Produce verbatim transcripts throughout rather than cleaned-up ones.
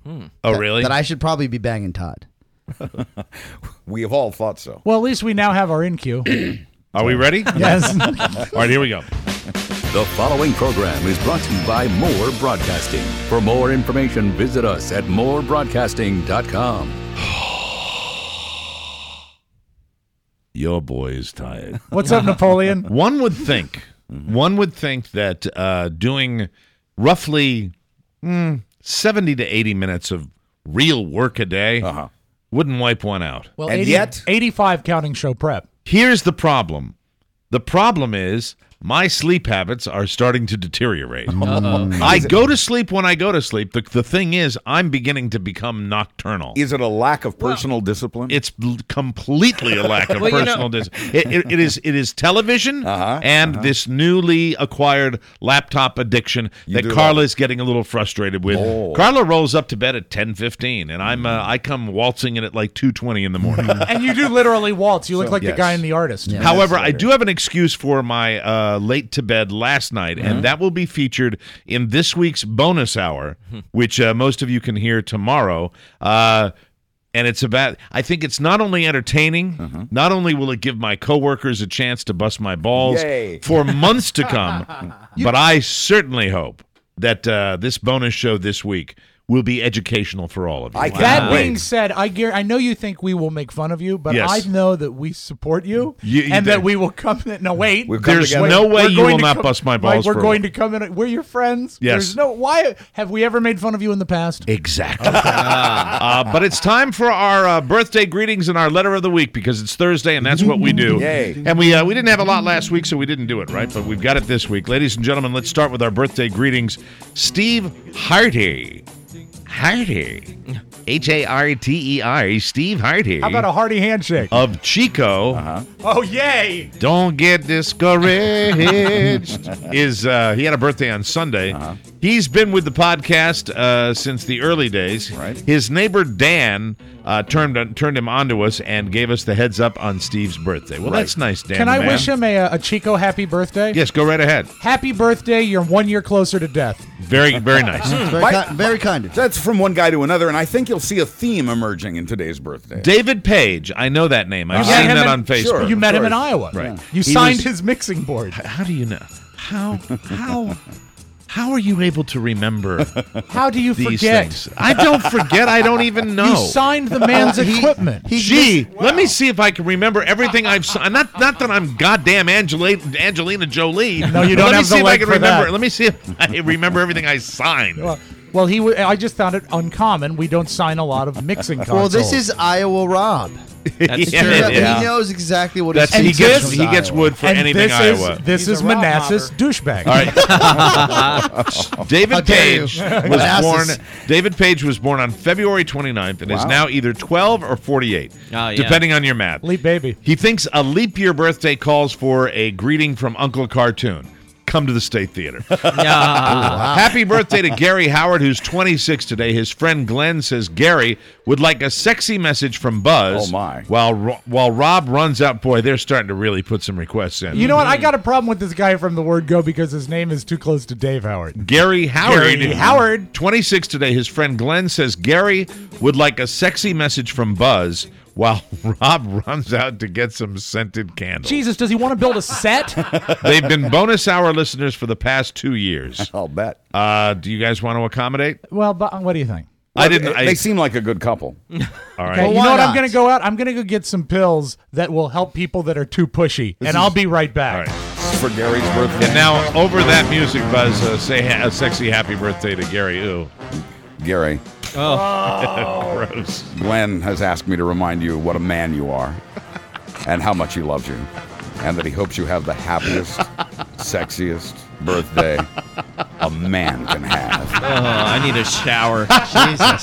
Hmm. Oh, that, really? That I should probably be banging Todd. We have all thought so. Well, at least we now have our in queue. Are we ready? Yes. All right, here we go. The following program is brought to you by More Broadcasting. For more information, visit us at more broadcasting dot com. Your boy is tired. What's up, Napoleon? One would think, one would think that uh, doing roughly mm, seventy to eighty minutes of real work a day Uh-huh. wouldn't wipe one out. Well, And eighty, yet- eighty-five counting show prep. Here's the problem. The problem is my sleep habits are starting to deteriorate. I go to sleep when I go to sleep. The, the thing is, I'm beginning to become nocturnal. Is it a lack of personal discipline? It's l- completely a lack of Well, you personal know- discipline. It, it, it is it is television Uh-huh, and this newly acquired laptop addiction that do Carla love it. is getting a little frustrated with. Oh. Carla rolls up to bed at ten fifteen, and I'm uh, I come waltzing in at like two twenty in the morning. And you do literally waltz. You look like yes. the guy in The Artist. Yeah. However, I do have an excuse for my uh, late to bed last night, and that will be featured in this week's bonus hour, which uh, most of you can hear tomorrow. Uh, and it's about, I think it's not only entertaining, not only will it give my coworkers a chance to bust my balls Yay. for months to come, but I certainly hope that uh, this bonus show this week will be educational for all of you. I That can't being wait. said, I guar- I know you think we will make fun of you, but Yes. I know that we support you, You- you and do. that we will come in. No, wait. We've come There's together. no way We're you going will to not come- bust my Mike, balls we're for going to come in. We're your friends. Yes. There's no why have we ever made fun of you in the past? Exactly. uh, but it's time for our uh, birthday greetings and our letter of the week because it's Thursday and that's what we do. Yay. And we uh, we didn't have a lot last week, so we didn't do it, right? But we've got it this week. Ladies and gentlemen, let's start with our birthday greetings. Steve Hardy. Hardy. H A R T E R. Steve Hardy. How about a hearty handshake? of Chico. Oh, yay! Don't get discouraged. Is uh, he had a birthday on Sunday? He's been with the podcast uh, since the early days. Right. His neighbor Dan uh, turned turned him onto us and gave us the heads up on Steve's birthday. Well, Right. that's nice, Dan. Can the I man. wish him a, a Chico happy birthday? Yes, go right ahead. Happy birthday! You're one year closer to death. Very, very nice. Very, Mike- ki- very kind of you. That's from one guy to another, and I think you'll see a theme emerging in today's birthday. David Page. I know that name. I've You met seen him that in- on Facebook. Sure. You met him in course. Iowa. Right. You He signed was- his mixing board. How do you know? How how how are you able to remember How do you these forget? things? I don't forget. I don't even know. You signed the man's He- equipment. he Gee, let me see if I can remember everything I've signed. Not, not that I'm goddamn Angela, Angelina Jolie. No, you don't let me have see the if I leg can for remember. that. Let me see if I remember everything I signed. Well, well, he. W- I just found it uncommon. We don't sign a lot of mixing consoles. Well, this is Iowa Rob. That's Yeah, true. it is. He knows exactly what That's he's he this- gets he gets wood for and anything this Iowa. is this He's is a rock Manassas mobber. douchebag. All right. David How dare you. Page was Manassas. born. David Page was born on February twenty-ninth and is Wow. now either twelve or forty-eight, Oh, yeah. depending on your math. Leap baby. He thinks a leap year birthday calls for a greeting from Uncle Cartoon. Come to the State Theater. Yeah. Happy birthday to Gary Howard, who's twenty-six today. His friend Glenn says Gary would like a sexy message from Buzz. Oh, my. While Ro- while Rob runs out, boy, they're starting to really put some requests in. You know what? I got a problem with this guy from the word go because his name is too close to Dave Howard. Gary Howard. Gary Howard. twenty-six today. His friend Glenn says Gary would like a sexy message from Buzz while Rob runs out to get some scented candles. Jesus, does he want to build a set? They've been bonus hour listeners for the past two years. I'll bet. Uh, do you guys want to accommodate? Well, but what do you think? I didn't. They I, seem like a good couple. all right. Okay, Well, you why know what? I'm not? going to go out. I'm going to go get some pills that will help people that are too pushy, and I'll be right All back. right. For Gary's birthday. And now, over that music, Buzz, uh, say ha- a sexy happy birthday to Gary. Ooh, Gary, gross. Glenn has asked me to remind you what a man you are and how much he loves you and that he hopes you have the happiest, sexiest birthday a man can have. Oh, I need a shower. Jesus.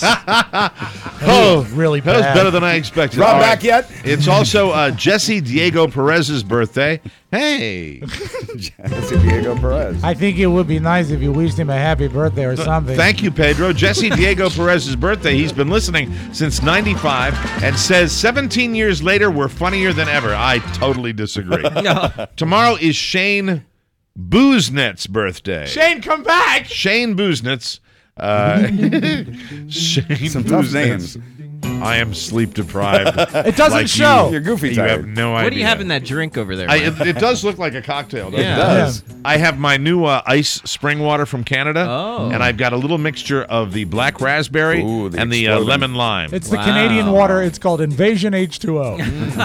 Oh, really that was bad. better than I expected. Rob All back yet? It's also uh, Jesse Diego Perez's birthday. Hey, Jesse Diego Perez. I think it would be nice if you wished him a happy birthday or something. thank you, Pedro. Jesse Diego Perez's birthday. He's been listening since ninety-five and says seventeen years later we're funnier than ever. I totally disagree. Tomorrow is Shane Booznet's birthday. Shane, come back. Shane Booznetz Uh, Shane Some tough Booznitz. names. I am sleep deprived. It doesn't like show. You, You're goofy You have tired. no idea. What do you have in that drink over there? I, Mike? it, it does look like a cocktail, doesn't Yeah. it? It does. I have my new uh, ice spring water from Canada, Oh. and I've got a little mixture of the black raspberry Ooh, the and the uh, exploding. lemon lime. It's the Wow. Canadian water. It's called Invasion H two O.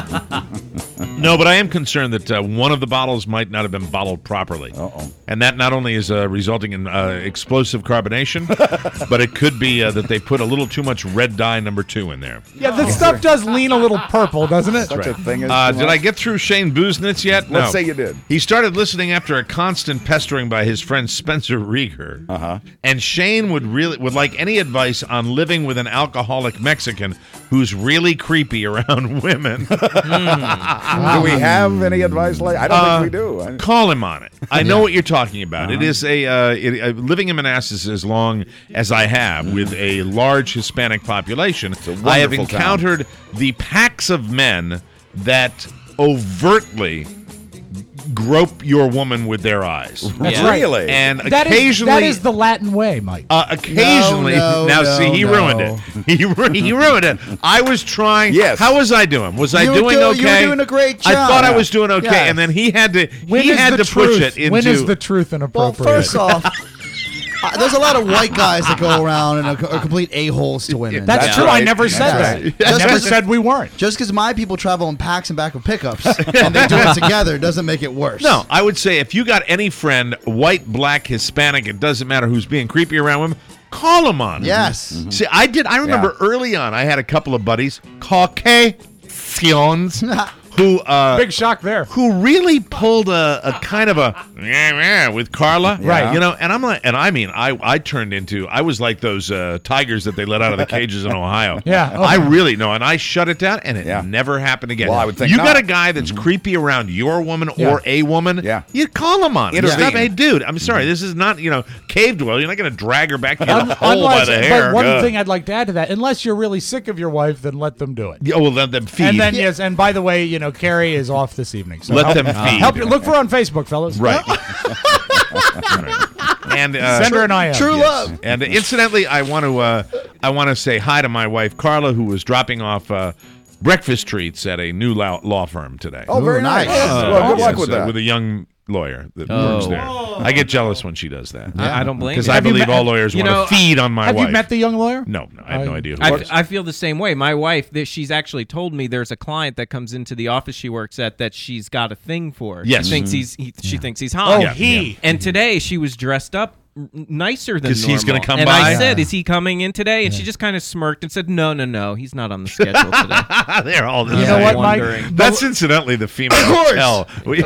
No, but I am concerned that uh, one of the bottles might not have been bottled properly. Uh-oh. And that not only is uh, resulting in uh, explosive carbonation, but it could be uh, that they put a little too much red dye number two in there. Yeah, this stuff does lean a little purple, doesn't it? Such a thing as Uh, too did I much. get through Shane Booznitz yet? No. Let's say you did. He started listening after a constant pestering by his friend Spencer Rieger. Uh-huh. And Shane would really would like any advice on living with an alcoholic Mexican who's really creepy around women. Do we have any advice like I don't Uh, think we do. I, Call him on it. I know what you're talking about. It is a uh, it, uh, living in Manassas as long as I have with a large Hispanic population. a I have wonderful town. encountered the packs of men that overtly grope your woman with their eyes. Yeah. Really? And That is, occasionally that is the Latin way, Mike. uh, occasionally, No, no, now no, see, he no. ruined it. He, ru- he ruined it. I was trying. Yes. How was I doing? Was I You were doing do- okay? you were doing a great I job. thought I was doing okay, Yes. and then he had to. When he is had the to truth? push it into. When is the truth Well, inappropriate? first off, uh, there's a lot of white guys that go around and are, are complete a-holes to women. That's, That's true. I right. never said That's that. right. I never Just- said we weren't. Just because my people travel in packs and back of pickups and they do it together doesn't make it worse. No, I would say if you got any friend, white, black, Hispanic, it doesn't matter who's being creepy around women, call them on it. Yes. See, I did. I remember Yeah. early on, I had a couple of buddies, Caucasians, who uh, Big shock there. who really pulled a, a kind of a yeah, yeah, with Carla, Right. You know, and I'm like, and I mean, I I turned into, I was like those uh, tigers that they let out of the cages in Ohio. Yeah, I okay. really know, and I shut it down, and it Yeah. never happened again. Well, I would think you got not. a guy that's creepy around your woman Yeah. or a woman, Yeah. you call him on it. Intervene. Stop, hey, dude, I'm sorry, this is not, you know, cave dwell. You're not going to drag her back to the Un- hole by unless- the hair. But one Ugh. thing I'd like to add to that, unless you're really sick of your wife, then let them do it. Yeah, well, let them feed. And then yes, and by the way, you know, Carrie is off this evening. So Let help, them feed. Help you look for her on Facebook, fellas. right. Right. And uh, Send her an I M. True Yes. love. And incidentally, I want to uh, I want to say hi to my wife Carla, who was dropping off uh, breakfast treats at a new law, law firm today. oh, very Ooh, nice. nice. well, good Yes, luck with uh, that. with a young lawyer that Oh. works there. I get jealous when she does that I, I don't blame because you. I Have you believe met- all lawyers you want know, to feed on my Have wife. you met the young lawyer? No, no, I have no I- idea. Who I, it is. I feel the same way. My wife, that she's actually told me there's a client that comes into the office she works at that she's got a thing for. Yes. She thinks he's he, she thinks he's hot. Oh, Yeah, he. And today she was dressed up n- nicer than 'Cause he's gonna normal. come and by? I said, "Is he coming in today?" And she just kind of smirked and said, "No, no, no, he's not on the schedule today." They're all the You know same. what, Mike? Wondering. That's incidentally the female course. tell. We-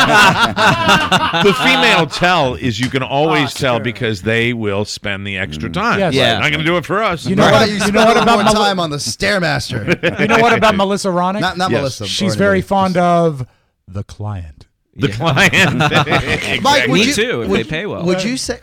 the female tell is you can always Ah, tell sure. because they will spend the extra time. Yes. Yeah. They're not going to do it for us. You know Right. what? You, You spend know what a little about more Mel- time on the Stairmaster. You know what about Melissa Ronick? not not Yes. Melissa. She's or very anybody. fond of the client. The client. Mike, would Me you, too, if would, they pay well. Would you say?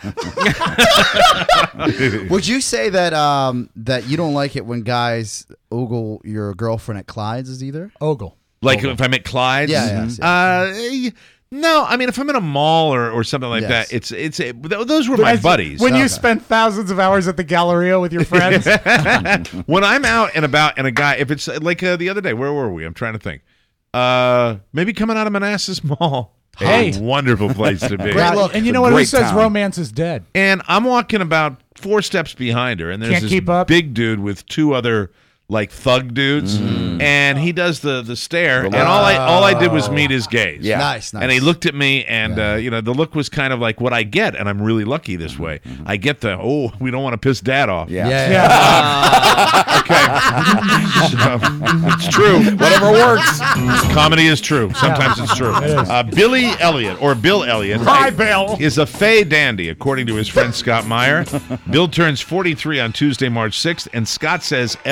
would you say that um that you don't like it when guys ogle your girlfriend at Clyde's either? Ogle. Like if I'm at Clyde's? Yeah, yes, Uh, no, I mean, if I'm in a mall or, or something like Yes. that, it's it's th- those were my As- buddies. When you Okay. spend thousands of hours at the Galleria with your friends. When I'm out and about and a guy, if it's like uh, the other day, where were we? I'm trying to think. Uh, maybe coming out of Manassas Mall. Hey. A wonderful place to be. Great look. And you know what? Who Great says town. romance is dead? And I'm walking about four steps behind her, and there's Can't this keep up? big dude with two other like thug dudes, and he does the the stare, and all I all I did was meet his gaze. Yeah. Nice, nice. And he looked at me, and uh, you know the look was kind of like what I get, and I'm really lucky this way. I get the oh, we don't want to piss Dad off. Yeah. Yeah. Yeah. Okay. So, it's true. Whatever works. Comedy is true. Sometimes it's true. It is. Uh, Billy Elliot, or Bill Elliot, Hi, Bill. is a fey dandy, according to his friend Scott Meyer. Bill turns forty-three on Tuesday, March sixth, and Scott says S a D.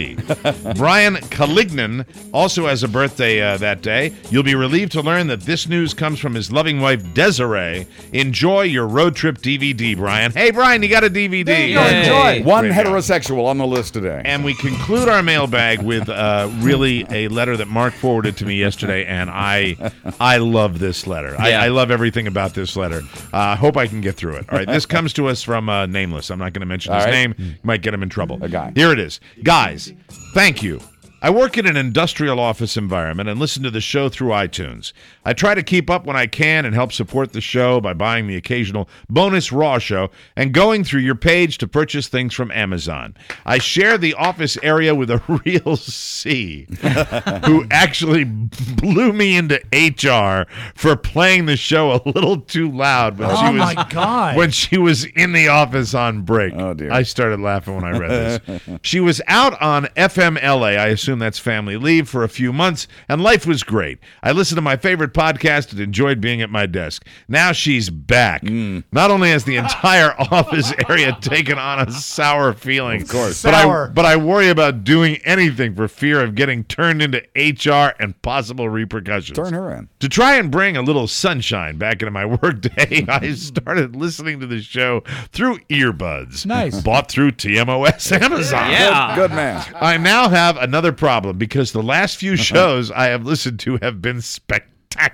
C. Brian Calignan also has a birthday uh, that day. You'll be relieved to learn that this news comes from his loving wife, Desiree. Enjoy your road trip D V D, Brian. Hey, Brian, you got a D V D. There you go. Enjoy. One Great heterosexual on the list today. And we conclude our mailbag with uh, really a letter that Mark forwarded to me yesterday, and I I love this letter. I, Yeah. I love everything about this letter. I uh, hope I can get through it. All right, this comes to us from uh, Nameless. I'm not going to mention his All right. name. You might get him in trouble. A guy. Here it is. Guys, thank you. I work in an industrial office environment and listen to the show through iTunes. I try to keep up when I can and help support the show by buying the occasional bonus Raw show and going through your page to purchase things from Amazon. I share the office area with a real C who actually blew me into H R for playing the show a little too loud when Oh, she was my God. when she was in the office on break. Oh, dear. I started laughing when I read this. She was out on F M L A, I assume that's family leave, for a few months, and life was great. I listened to my favorite podcast and enjoyed being at my desk. Now she's back. Mm. Not only has the entire office area taken on a sour feeling, of course. but I, Sour. but I worry about doing anything for fear of getting turned into H R and possible repercussions. Turn her in. To try and bring a little sunshine back into my workday, I started listening to the show through earbuds. Nice. Bought through T M O S Amazon. Yeah. Good man. I now have another problem because the last few shows I have listened to have been spectacular.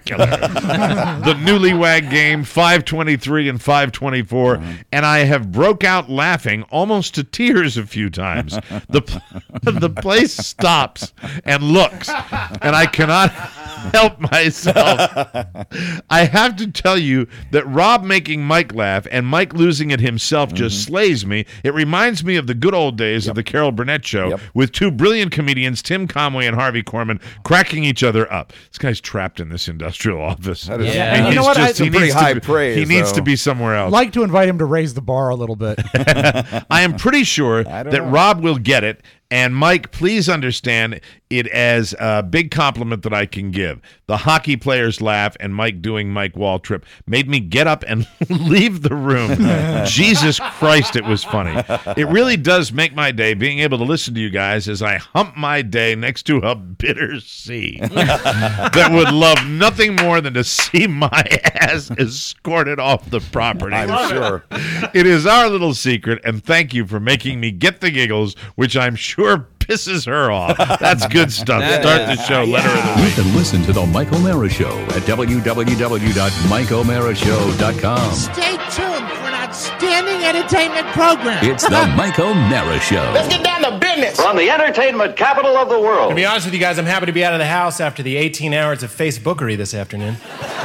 The Newlywag Game, five twenty-three and five twenty-four, and I have broke out laughing almost to tears a few times. The the place stops and looks, and I cannot help myself. I have to tell you that Rob making Mike laugh and Mike losing it himself just slays me. It reminds me of the good old days of the Carol Burnett Show Yep. with two brilliant comedians, Tim Conway and Harvey Korman, cracking each other up. This guy's trapped in this industrial office. That is Yeah. And You he's know what? just- I- he Some pretty needs high to be, praise, He needs though. to be somewhere else. Like to invite him to raise the bar a little bit. I am pretty sure I that don't know. Rob will get it. And Mike, please understand it as a big compliment that I can give. The hockey players laugh and Mike doing Mike Waltrip made me get up and leave the room. Jesus Christ, it was funny. It really does make my day being able to listen to you guys as I hump my day next to a bitter sea that would love nothing more than to see my ass escorted off the property. I'm sure. It is our little secret, and thank you for making me get the giggles, which I'm sure pisses her off. That's good stuff. That Start is. the show. Letter of the You week. can listen to The Mike O'Mara Show at w w w dot mike o'mara show dot com. Stay tuned for an outstanding entertainment program. It's The Mike O'Mara Show. Get down to business. From the entertainment capital of the world. To be honest with you guys, I'm happy to be out of the house after the eighteen hours of Facebookery this afternoon.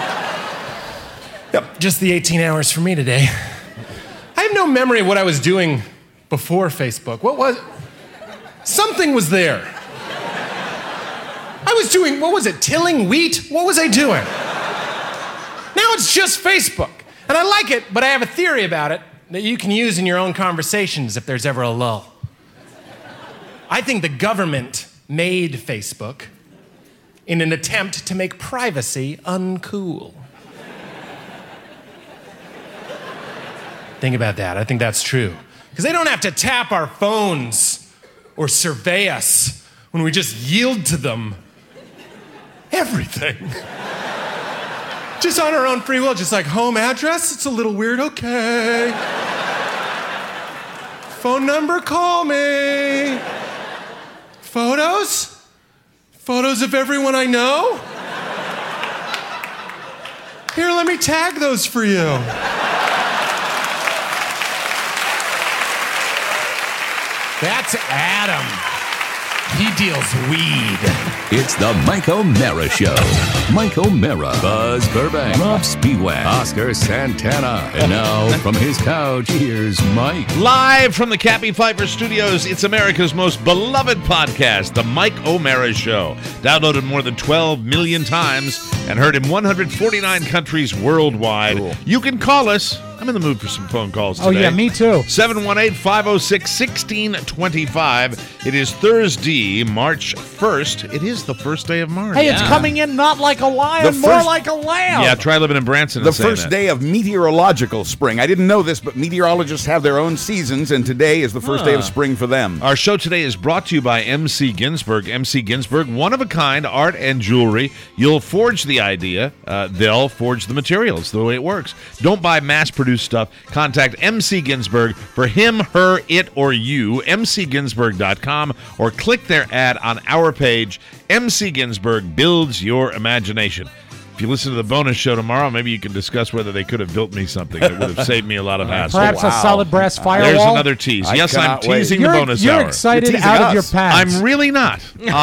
Yep, just the eighteen hours for me today. I have no memory of what I was doing before Facebook. What was... Something was there. I was doing, what was it, tilling wheat? What was I doing? Now it's just Facebook. And I like it, but I have a theory about it that you can use in your own conversations if there's ever a lull. I think the government made Facebook in an attempt to make privacy uncool. Think about that. I think that's true. Because they don't have to tap our phones or survey us when we just yield to them everything. Just on our own free will, just like home address, it's a little weird, okay. Phone number, call me. Photos? Photos of everyone I know? Here, let me tag those for you. That's Adam. He deals weed. It's The Mike O'Mara Show. Mike O'Mara, Buzz Burbank, Rob Spiewak, Oscar Santana. And now, from his couch, here's Mike. Live from the Cappy Pfeiffer Studios, it's America's most beloved podcast, The Mike O'Mara Show. Downloaded more than twelve million times and heard in one hundred forty-nine countries worldwide. Cool. You can call us I'm in the mood for some phone calls Oh, today. yeah, me too. seven one eight, five oh six, one six two five. It is Thursday, March first. It is the first day of March. Hey, it's coming in not like a lion, The more first- like a lamb. Yeah, try living in Branson. The and saying first that. day of meteorological spring. I didn't know this, but meteorologists have their own seasons, and today is the first day of spring for them. Our show today is brought to you by M C Ginsburg. M C Ginsburg, one-of-a-kind art and jewelry. You'll forge the idea. Uh, they'll forge the materials, the way it works. Don't buy mass-produced stuff. Contact M C Ginsburg for him, her, it, or you, m c ginsburg dot com, or click their ad on our page. M C Ginsburg builds your imagination. If you listen to the bonus show tomorrow, maybe you can discuss whether they could have built me something that would have saved me a lot of hassle. Perhaps a solid brass firewall. There's another tease. I yes, I'm cannot wait. teasing You're, the bonus you're hour. excited You're out teasing of your us. pants. I'm really not.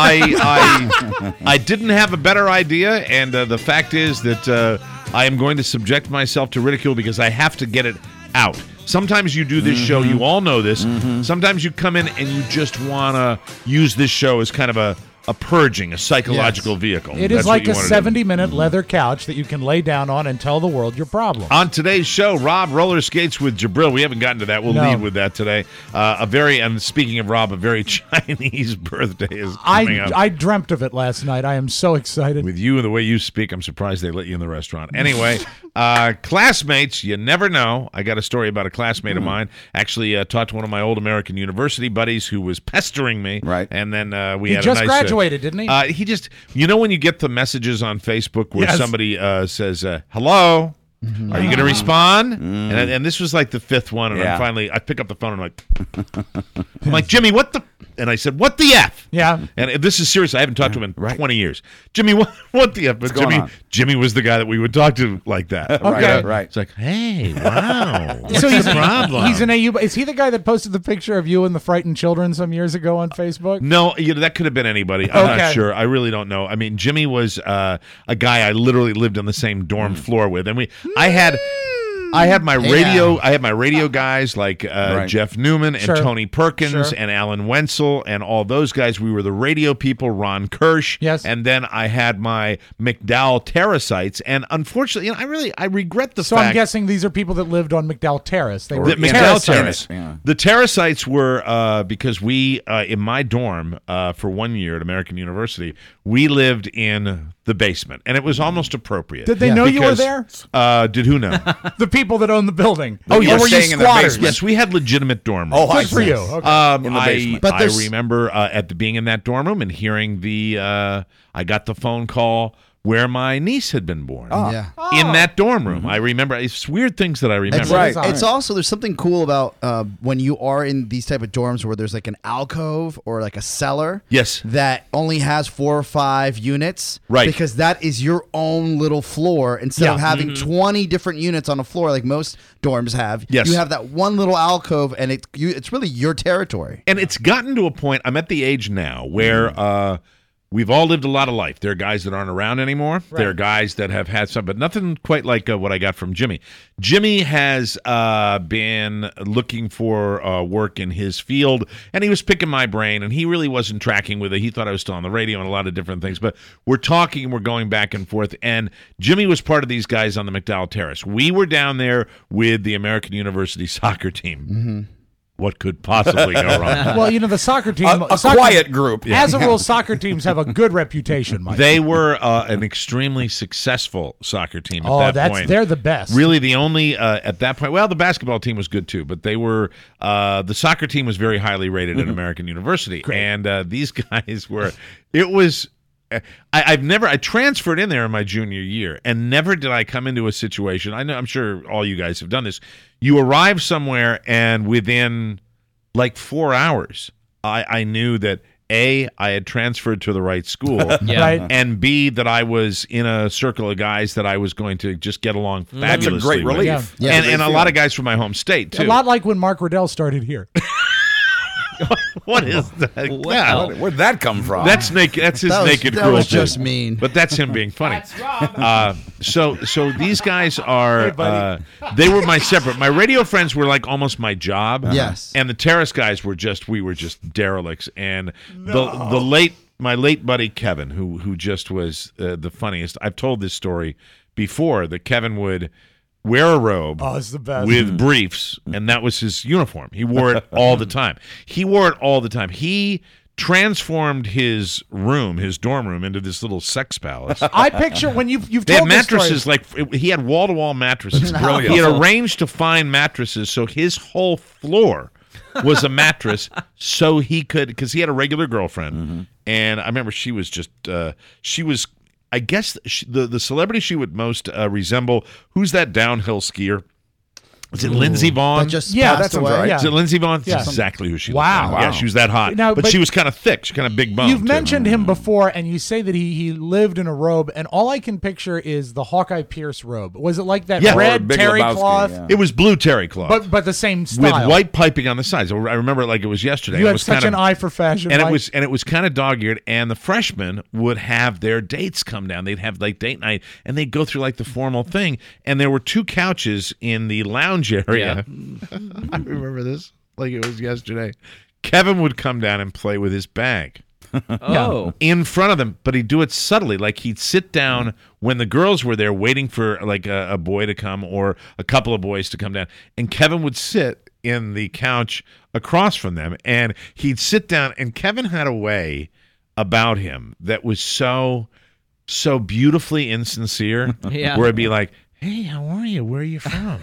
I I I didn't have a better idea, and uh, the fact is that uh, I am going to subject myself to ridicule because I have to get it out. Sometimes you do this show, you all know this. Sometimes you come in and you just want to use this show as kind of a, a purging, a psychological Yes. vehicle. It That's is what like you a wanna do. seventy-minute leather couch that you can lay down on and tell the world your problem. On today's show, Rob roller skates with Jabril. We haven't gotten to that. We'll No. lead with that today. Uh, a very, and speaking of Rob, a very Chinese birthday is coming I up. I dreamt of it last night. I am so excited. With you and the way you speak, I'm surprised they let you in the restaurant. Anyway, uh, classmates, you never know. I got a story about a classmate of mine. Actually, uh, talked to one of my old American University buddies who was pestering me. Right. And then uh, we He had just a nice, uh, graduated, didn't he? Uh, he just, you know, when you get the messages on Facebook where Yes. somebody uh, says, uh, "Hello." Are you going to respond? And, and this was like the fifth one, and Yeah. I'm finally, I pick up the phone and I'm like, I'm like, Jimmy, what the? And I said, what the F? Yeah. And this is serious. I haven't talked to him in right. twenty years. Jimmy, what, what the F? But going Jimmy, on? Jimmy was the guy that we would talk to like that. Okay. Right, right. It's like, hey, wow. What's So he's, the problem? he's an A U. Is he the guy that posted the picture of you and the frightened children some years ago on Facebook? No, you know, that could have been anybody. I'm Okay. not sure. I really don't know. I mean, Jimmy was uh, a guy I literally lived on the same dorm Mm. floor with, and we. I had. I had my radio. Yeah. I had my radio guys like uh, Right. Jeff Newman and Sure. Tony Perkins Sure. and Alan Wenzel and all those guys. We were the radio people. Ron Kirsch. Yes. And then I had my McDowell Terracites, and unfortunately, you know, I really I regret the So fact. I'm guessing these are people that lived on McDowell Terrace. They were The Yeah. McDowell terrace- Terrace. Yeah. The Terracites were uh, because we uh, in my dorm uh, for one year at American University, we lived in the basement, and it was almost appropriate. Did they know you were Because, there? Uh, did who know? The people that own the building. Oh, Or you're were you staying in the squatters? basement. Yes, we had legitimate dorm Oh, rooms. I Good for see. you. Okay. Um, In the I, basement. But I there's- remember uh, at the being in that dorm room and hearing the uh, I got the phone call where my niece had been born. Yeah. In that dorm room. I remember it's weird things that I remember. It's, Right. It's also there's something cool about uh, when you are in these type of dorms where there's like an alcove or like a cellar. Yes. That only has four or five units. Right. Because that is your own little floor instead of Yeah. having twenty different units on a floor like most dorms have. Yes. You have that one little alcove and it you, it's really your territory. And it's gotten to a point, I'm at the age now where uh, we've all lived a lot of life. There are guys that aren't around anymore. There are guys that have had some, but nothing quite like uh, what I got from Jimmy. Jimmy has uh, been looking for uh, work in his field, and he was picking my brain, and he really wasn't tracking with it. He thought I was still on the radio and a lot of different things, but we're talking and we're going back and forth, and Jimmy was part of these guys on the McDowell Terrace. We were down there with the American University soccer team. Mm-hmm. What could possibly go wrong? Well, you know, the soccer team. A, a soccer- quiet group. As a rule, soccer teams have a good reputation, Mike. They were uh, an extremely successful soccer team at oh, that that's point. they're the best. Really, the only uh, at that point. Well, the basketball team was good too, but they were uh, the soccer team was very highly rated at American University, and uh, these guys were. It was. I, I've never. I transferred in there in my junior year, and never did I come into a situation. I know. I'm sure all you guys have done this. You arrive somewhere, and within like four hours, I, I knew that A, I had transferred to the right school, Yeah. Right. and B, that I was in a circle of guys that I was going to just get along That's a fabulously great with. relief. Yeah. and Yeah. and a lot of guys from my home state A too. lot like when Mark Riddell started here. What is that? Well, Yeah. Where'd that come from? That's naked. That's his That was, naked that cruelty. was just mean. But that's him being funny. Uh, so so these guys are. Uh, they were my separate. My radio friends were like almost my job. Yes. And the terrace guys were just. We were just derelicts. And the the late my late buddy Kevin, who who just was uh, the funniest. I've told this story before. That Kevin would. wear a robe Oh, it's the best. with briefs, and that was his uniform. He wore it all the time. He wore it all the time. He transformed his room, his dorm room, into this little sex palace. I picture when you've you've They had told this mattresses, story. like he had wall-to-wall mattresses. brilliant. He had arranged to find mattresses, so his whole floor was a mattress, so he could, because he had a regular girlfriend, Mm-hmm. and I remember she was just, uh, she was, I guess, she, the, the celebrity she would most uh, resemble, who's that downhill skier? Is it Lindsey Vonn? That just Yeah, passed that sounds away. right. Yeah. Is it Lindsey Vonn? That's Yeah. exactly who she Wow. looked like. Yeah, Wow. she was that hot. Now, but, but- she was kind of thick. She kind of big bone. You've too. mentioned him before, and you say that he he lived in a robe, and all I can picture is the Hawkeye Pierce robe. Was it like that Yeah. Or red Big terry Lebowski, cloth, yeah. It was blue terry cloth. but but the same with style? white piping on the sides. I remember it like it was yesterday. You it had was such kind an of, eye for fashion, and Mike. it was and it was kind of dog-eared. And the freshmen would have their dates come down. They'd have like date night, and they'd go through like the formal thing. And there were two couches in the lounge area. I remember this like it was yesterday. Kevin would come down and play with his bag Oh. in front of them, but he'd do it subtly. Like he'd sit down when the girls were there waiting for like a, a boy to come or a couple of boys to come down, and Kevin would sit in the couch across from them, and he'd sit down, and Kevin had a way about him that was so so beautifully insincere. Yeah. Where it'd be like, hey, how are you? Where are you from?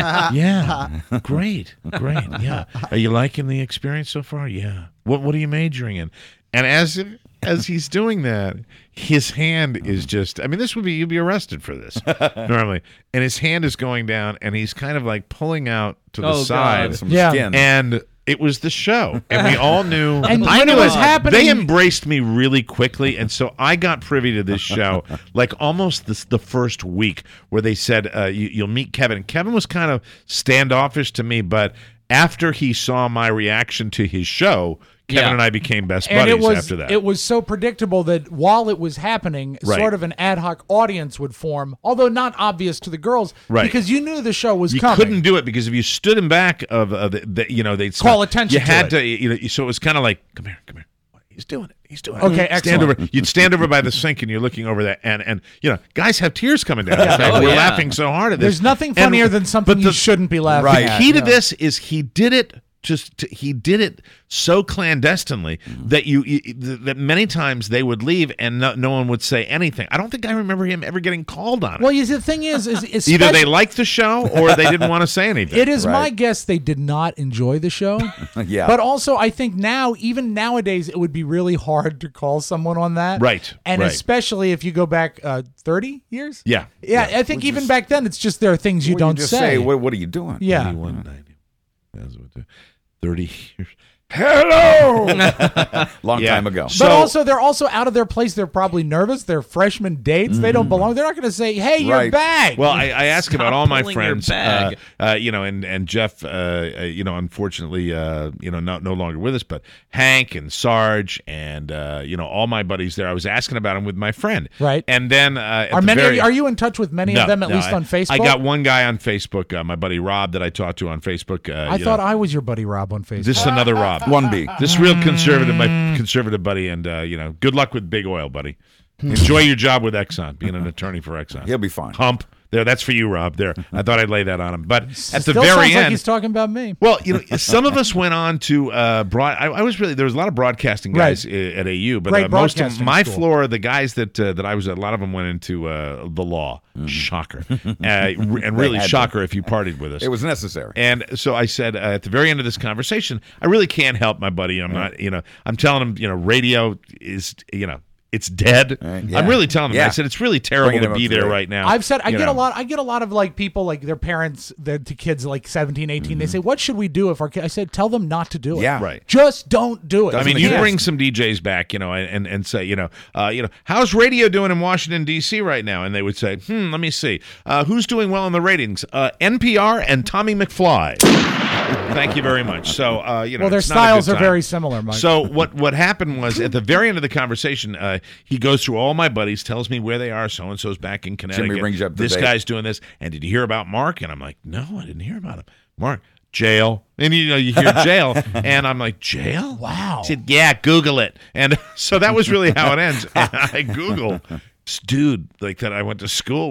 Yeah, great, great. Yeah, are you liking the experience so far? Yeah. What What are you majoring in? And as as he's doing that, his hand is just. I mean, this would be you'd be arrested for this normally. And his hand is going down, and he's kind of like pulling out to the Oh, side, God. Some Yeah. skin. and it was the show, and we all knew. And I when knew it was happening- they embraced me really quickly, and so I got privy to this show like almost this, the first week, where they said uh, you, you'll meet Kevin. Kevin was kind of standoffish to me, but after he saw my reaction to his show, Kevin Yeah. and I became best and buddies it was after that. it was so predictable that while it was happening, Right. sort of an ad hoc audience would form, although not obvious to the girls, Right. because you knew the show was you coming. couldn't do it because if you stood in back of, of the, the, you know, they'd Call smell- attention You to had it. to, you know, so it was kind of like, come here, come here. He's doing it. He's doing it. Okay, stand excellent. over. You'd stand over by the sink and you're looking over that, and and you know, guys have tears coming down. Yeah. It's like, Oh, we're yeah. laughing so hard at this. There's nothing And- funnier than something but you shouldn't be laughing Right. The at. key to Yeah. this is he did it. Just to, he did it so clandestinely that you, you that many times they would leave and no, no one would say anything. I don't think I remember him ever getting called on it. Well, you see, the thing is, is especially, Either they liked the show or they didn't want to say anything. it is my Right. guess they did not enjoy the show. Yeah. But also, I think now, even nowadays, it would be really hard to call someone on that. Right, And right. especially if you go back uh, thirty years. Yeah. Yeah, I think even back then, it's just there are things you Well, don't just say. what, what are you doing? Yeah. eighty-one, ninety. That's what the- thirty years. Hello. Long Yeah. time ago. But So- also, they're also out of their place. They're probably nervous. They're freshman dates. They don't belong. They're not going to say, "Hey, your Right. bag." Well, I, I ask about all my pulling your friends, uh, bag. uh, you know, and and Jeff, uh, uh, you know, unfortunately, uh, you know, not no longer with us, but Hank and Sarge and uh, you know, all my buddies there. I was asking about them with my friend, Right. And then uh, at are the many? very, are you in touch with many No, of them at no, least I- on Facebook? I got one guy on Facebook, uh, my buddy Rob, that I talked to on Facebook. Uh, I you thought know, I was your buddy Rob on Facebook. this is another Rob, One B. this real conservative, my conservative buddy, and uh, you know, good luck with Big Oil, buddy. Enjoy your job with Exxon, being an attorney for Exxon. He'll be fine. Hump. There, that's for you, Rob. There, I thought I'd lay that on him. But at the Still very sounds like end, he's talking about me. well, you know, some of us went on to uh, broad. I, I was really there was a lot of broadcasting guys Right. uh, at A U, but Great uh, most of broadcasting my school. floor, the guys that uh, that I was, at, a lot of them went into uh, the law. Shocker, uh, and really had to. shocker if you partied with us. It was necessary. And so I said uh, at the very end of this conversation, I really can't help my buddy. I'm not, you know, I'm telling him, you know, radio is, you know, it's dead. Right, yeah. I'm really telling him. Yeah. I said it's really terrible Bringing to him up be to there date. right now. I've said I you get know. a lot. I get a lot of like people like their parents their, to kids like seventeen, eighteen. Mm-hmm. They say, "What should we do if our kid?" I said, "Tell them not to do it. Yeah. Right. Just don't do it." I mean, Doesn't you exist. bring some D Js back, you know, and and say, you know, uh, you know, how's radio doing in Washington D C right now? And they would say, hmm, let me see, uh, who's doing well in the ratings? Uh, N P R and Tommy McFly. Thank you very much. So, uh, you know, Well, their it's not a styles good are time. very similar, Mike. So what what happened was at the very end of the conversation, uh, he goes through all my buddies, tells me where they are. So and so's back in Connecticut. brings you up to this date. guy's doing this. And did you hear about Mark? And I'm like, no, I didn't hear about him. Mark. Jail. And you know, you hear jail, and I'm like, jail? Wow. He said, yeah, Google it. And so that was really how it ends. And I Google, this dude like that I went to school with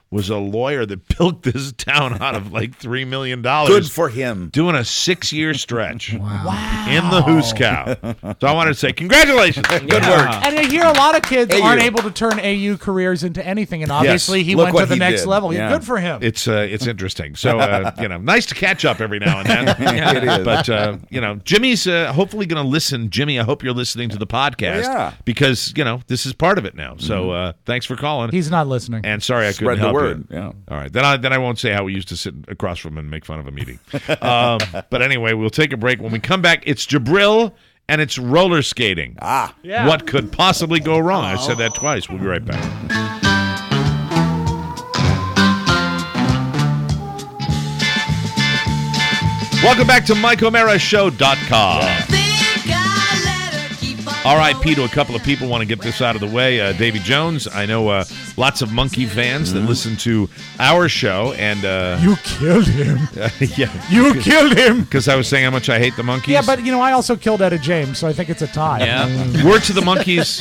was a lawyer that built this town out of like three million dollars. Good for him. Doing a six-year stretch wow. in the Hoos Cow. So I wanted to say congratulations. Good Yeah. work. And I hear a lot of kids A U. aren't able to turn A U careers into anything, and obviously Yes. he Look went what to the he next did. level. Yeah. Good for him. It's uh, it's interesting. So uh, you know, nice to catch up every now and then. It is. But uh, you know, Jimmy's uh, hopefully going to listen. Jimmy, I hope you're listening to the podcast. Yeah. Because you know this is part of it now. So uh, thanks for calling. He's not listening. And sorry I couldn't Spread the help word. you. Yeah. All right. Then I then I won't say how we used to sit across from him and make fun of a meeting. um, but anyway, we'll take a break. When we come back, it's Jabril and it's roller skating. Ah. Yeah. What could possibly go wrong? I said that twice. We'll be right back. Welcome back to Mike O'Mara Show dot com. R I P to a couple of people. Want to get this out of the way. Uh, Davy Jones. I know uh, lots of Monkey fans that listen to our show, and uh, You killed him. yeah, You killed him. because I was saying how much I hate the Monkeys. Yeah, but you know, I also killed Etta James, so I think it's a tie. Yeah. Word to the Monkeys,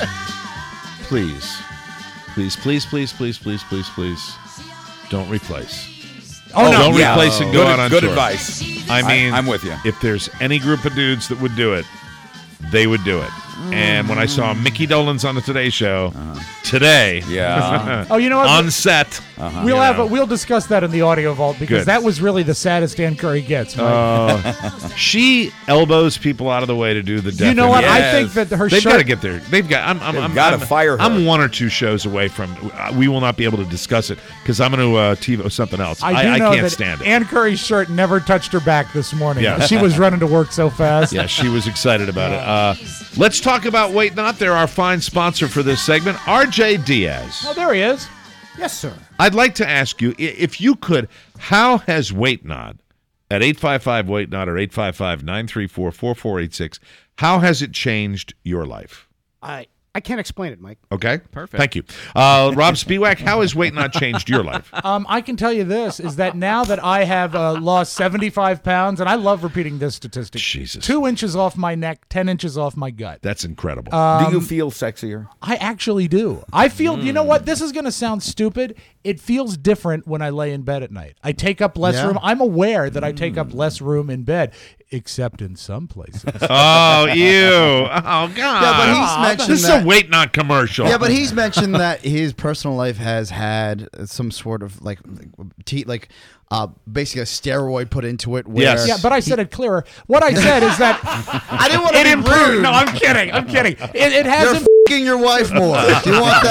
please, please, please, please, please, please, please, please, don't replace. Oh, no. Don't Yeah. replace and go Good, out on good tour. advice. I mean, I'm with you. If there's any group of dudes that would do it, they would do it. And when I saw Mickey Dolenz on the Today Show today, Yeah. Oh, you know what? on set, We'll you have know. a, we'll discuss that in the audio vault because Good. that was really the saddest Ann Curry gets. Mike. she elbows people out of the way to do the. you know what? definition. I think that her They've shirt. got to get there. They've got. I'm. I'm. They've I'm gotta I'm- fire her. I'm one or two shows away from. We will not be able to discuss it because I'm going to uh, TiVo something else. I, I do I know can't that stand it. Ann Curry's shirt never touched her back this morning. Yeah. She was running to work so fast. Yeah, she was excited about it. Uh, let's talk about Wait Not. They're our fine sponsor for this segment, R J Diaz. Oh, there he is. Yes, sir. I'd like to ask you, i- if you could, how has Wait Not at eight five five Wait Not or eight five five, nine three four, four four eight six, how has it changed your life? I I can't explain it, Mike. Okay? Perfect. Thank you. Uh, Rob Spiewak, how has Wait Not changed your life? Um, I can tell you this is that now that I have uh, lost seventy-five pounds, and I love repeating this statistic. Jesus. Two inches off my neck, ten inches off my gut. That's incredible. Do you feel sexier? I actually do. I feel, you know what? This is going to sound stupid. It feels different when I lay in bed at night. I take up less Yeah. room. I'm aware that I take up less room in bed, except in some places. oh, ew. Oh, God. Yeah, but he's mentioned This is that. a Wait Not commercial. Yeah, but he's mentioned that his personal life has had some sort of like, like, te- like uh, basically a steroid put into it. Where Yes. Yeah, but I said it clearer. What I said is that I didn't want to it be improved. rude. No, I'm kidding. I'm kidding. It, it You're hasn't. f***ing your wife more. Do you want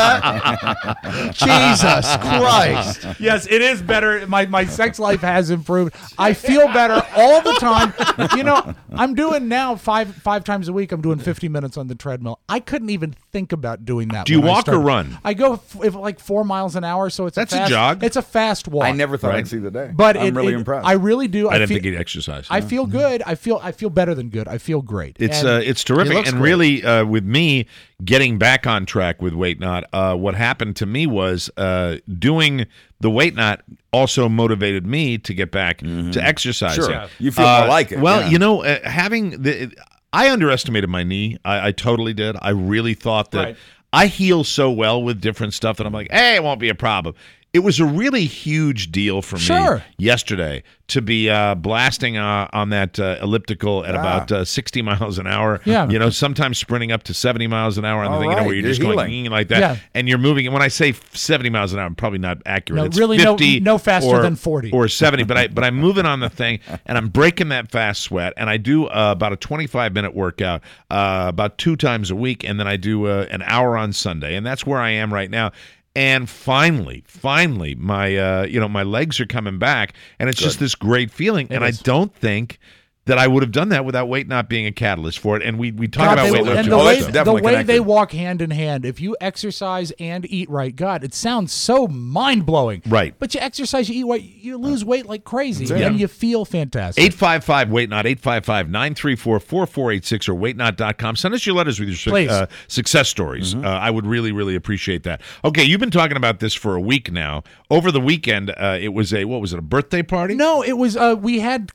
that? Jesus Christ. Yes, it is better. My my sex life has improved. I feel better all the time. You know, I'm doing now five five times a week. I'm doing fifty minutes on the treadmill. I couldn't even think about doing that. Do you when I walk or started. run? I go f- if like four miles an hour, so it's That's a a, fast, jog. It's a fast walk. I never thought Right. I'd see the day. But I'm it, really it- impressed. I really do. I didn't feel, think he'd exercise. I feel good. I feel I feel better than good. I feel great. It's And- uh, it's terrific, looks and great. really, uh, with me getting back on track with Wait Not, uh, what happened to me was uh, doing the Wait Not also motivated me to get back to exercising. Sure. Yeah. You feel more like it, Well, yeah. you know, uh, having the, I underestimated my knee. I, I totally did. I really thought that Right. I heal so well with different stuff that I'm like, hey, it won't be a problem. It was a really huge deal for me Sure. yesterday to be uh, blasting uh, on that uh, elliptical at about uh, sixty miles an hour. Yeah. You know, sometimes sprinting up to seventy miles an hour on the All thing, you know, right, where you're you're just going healing. "Ng," like that. Yeah. And you're moving. And when I say seventy miles an hour, I'm probably not accurate. No, it's really no- fifty no faster or, than forty. Or seventy. But, I, but I'm moving on the thing, and I'm breaking that fast sweat. And I do uh, about a twenty-five minute workout uh, about two times a week. And then I do uh, an hour on Sunday. And that's where I am right now. And finally, finally, my uh, you know my legs are coming back, and it's just this great feeling. and is. I don't think that I would have done that without weight not being a catalyst for it. And we we talk God, about they- weight loss and too the much way, stuff. the definitely way they connected. walk hand in hand, if you exercise and eat right, God, it sounds so mind blowing. Right. But you exercise, you eat right, you lose weight like crazy, it. and you feel fantastic. eight five five wait not eight five five, nine three four, four four eight six or wait not dot com. Send us your letters with your su- Please. uh, success stories. Uh, I would really, really appreciate that. Okay, you've been talking about this for a week now. Over the weekend, uh, it was a, what was it, a birthday party? No, it was. Uh, we had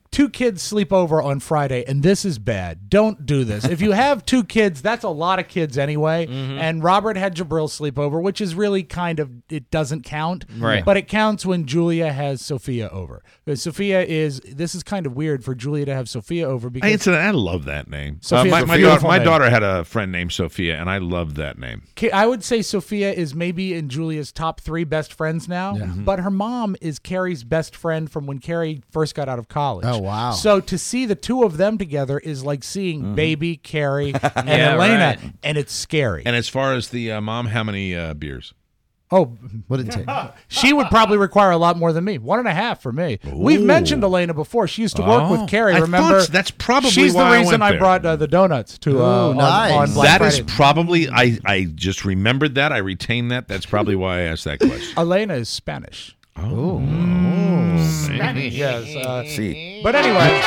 two kids sleep over on Friday, and this is bad. Don't do this. If you have two kids, that's a lot of kids anyway. Mm-hmm. And Robert had Jabril sleep over, which is really kind of, it doesn't count. Right. But it counts when Julia has Sophia over. Because Sophia is, this is kind of weird for Julia to have Sophia over because I, it's a, I love that name. Uh, Sophia's my a my, daughter, beautiful my name. daughter had a friend named Sophia, and I loved that name. Ca- I would say Sophia is maybe in Julia's top three best friends now, but her mom is Carrie's best friend from when Carrie first got out of college. Oh, wow. So to see the two of them together is like seeing baby Carrie and Yeah, Elena, right. and it's scary. And as far as the uh, mom, how many uh, beers? oh, What did it take? she would probably require a lot more than me. One and a half for me. We've mentioned Elena before. She used to work Oh, with Carrie. I Remember? thought that's probably She's why the I reason went I there. brought uh, the donuts to uh, Ooh, on, nice. on Black That is Friday. probably, I, I just remembered that. I retained that. That's probably why I asked that question. Elena is Spanish. Oh. Spanish. Yes. Uh, See, but anyway.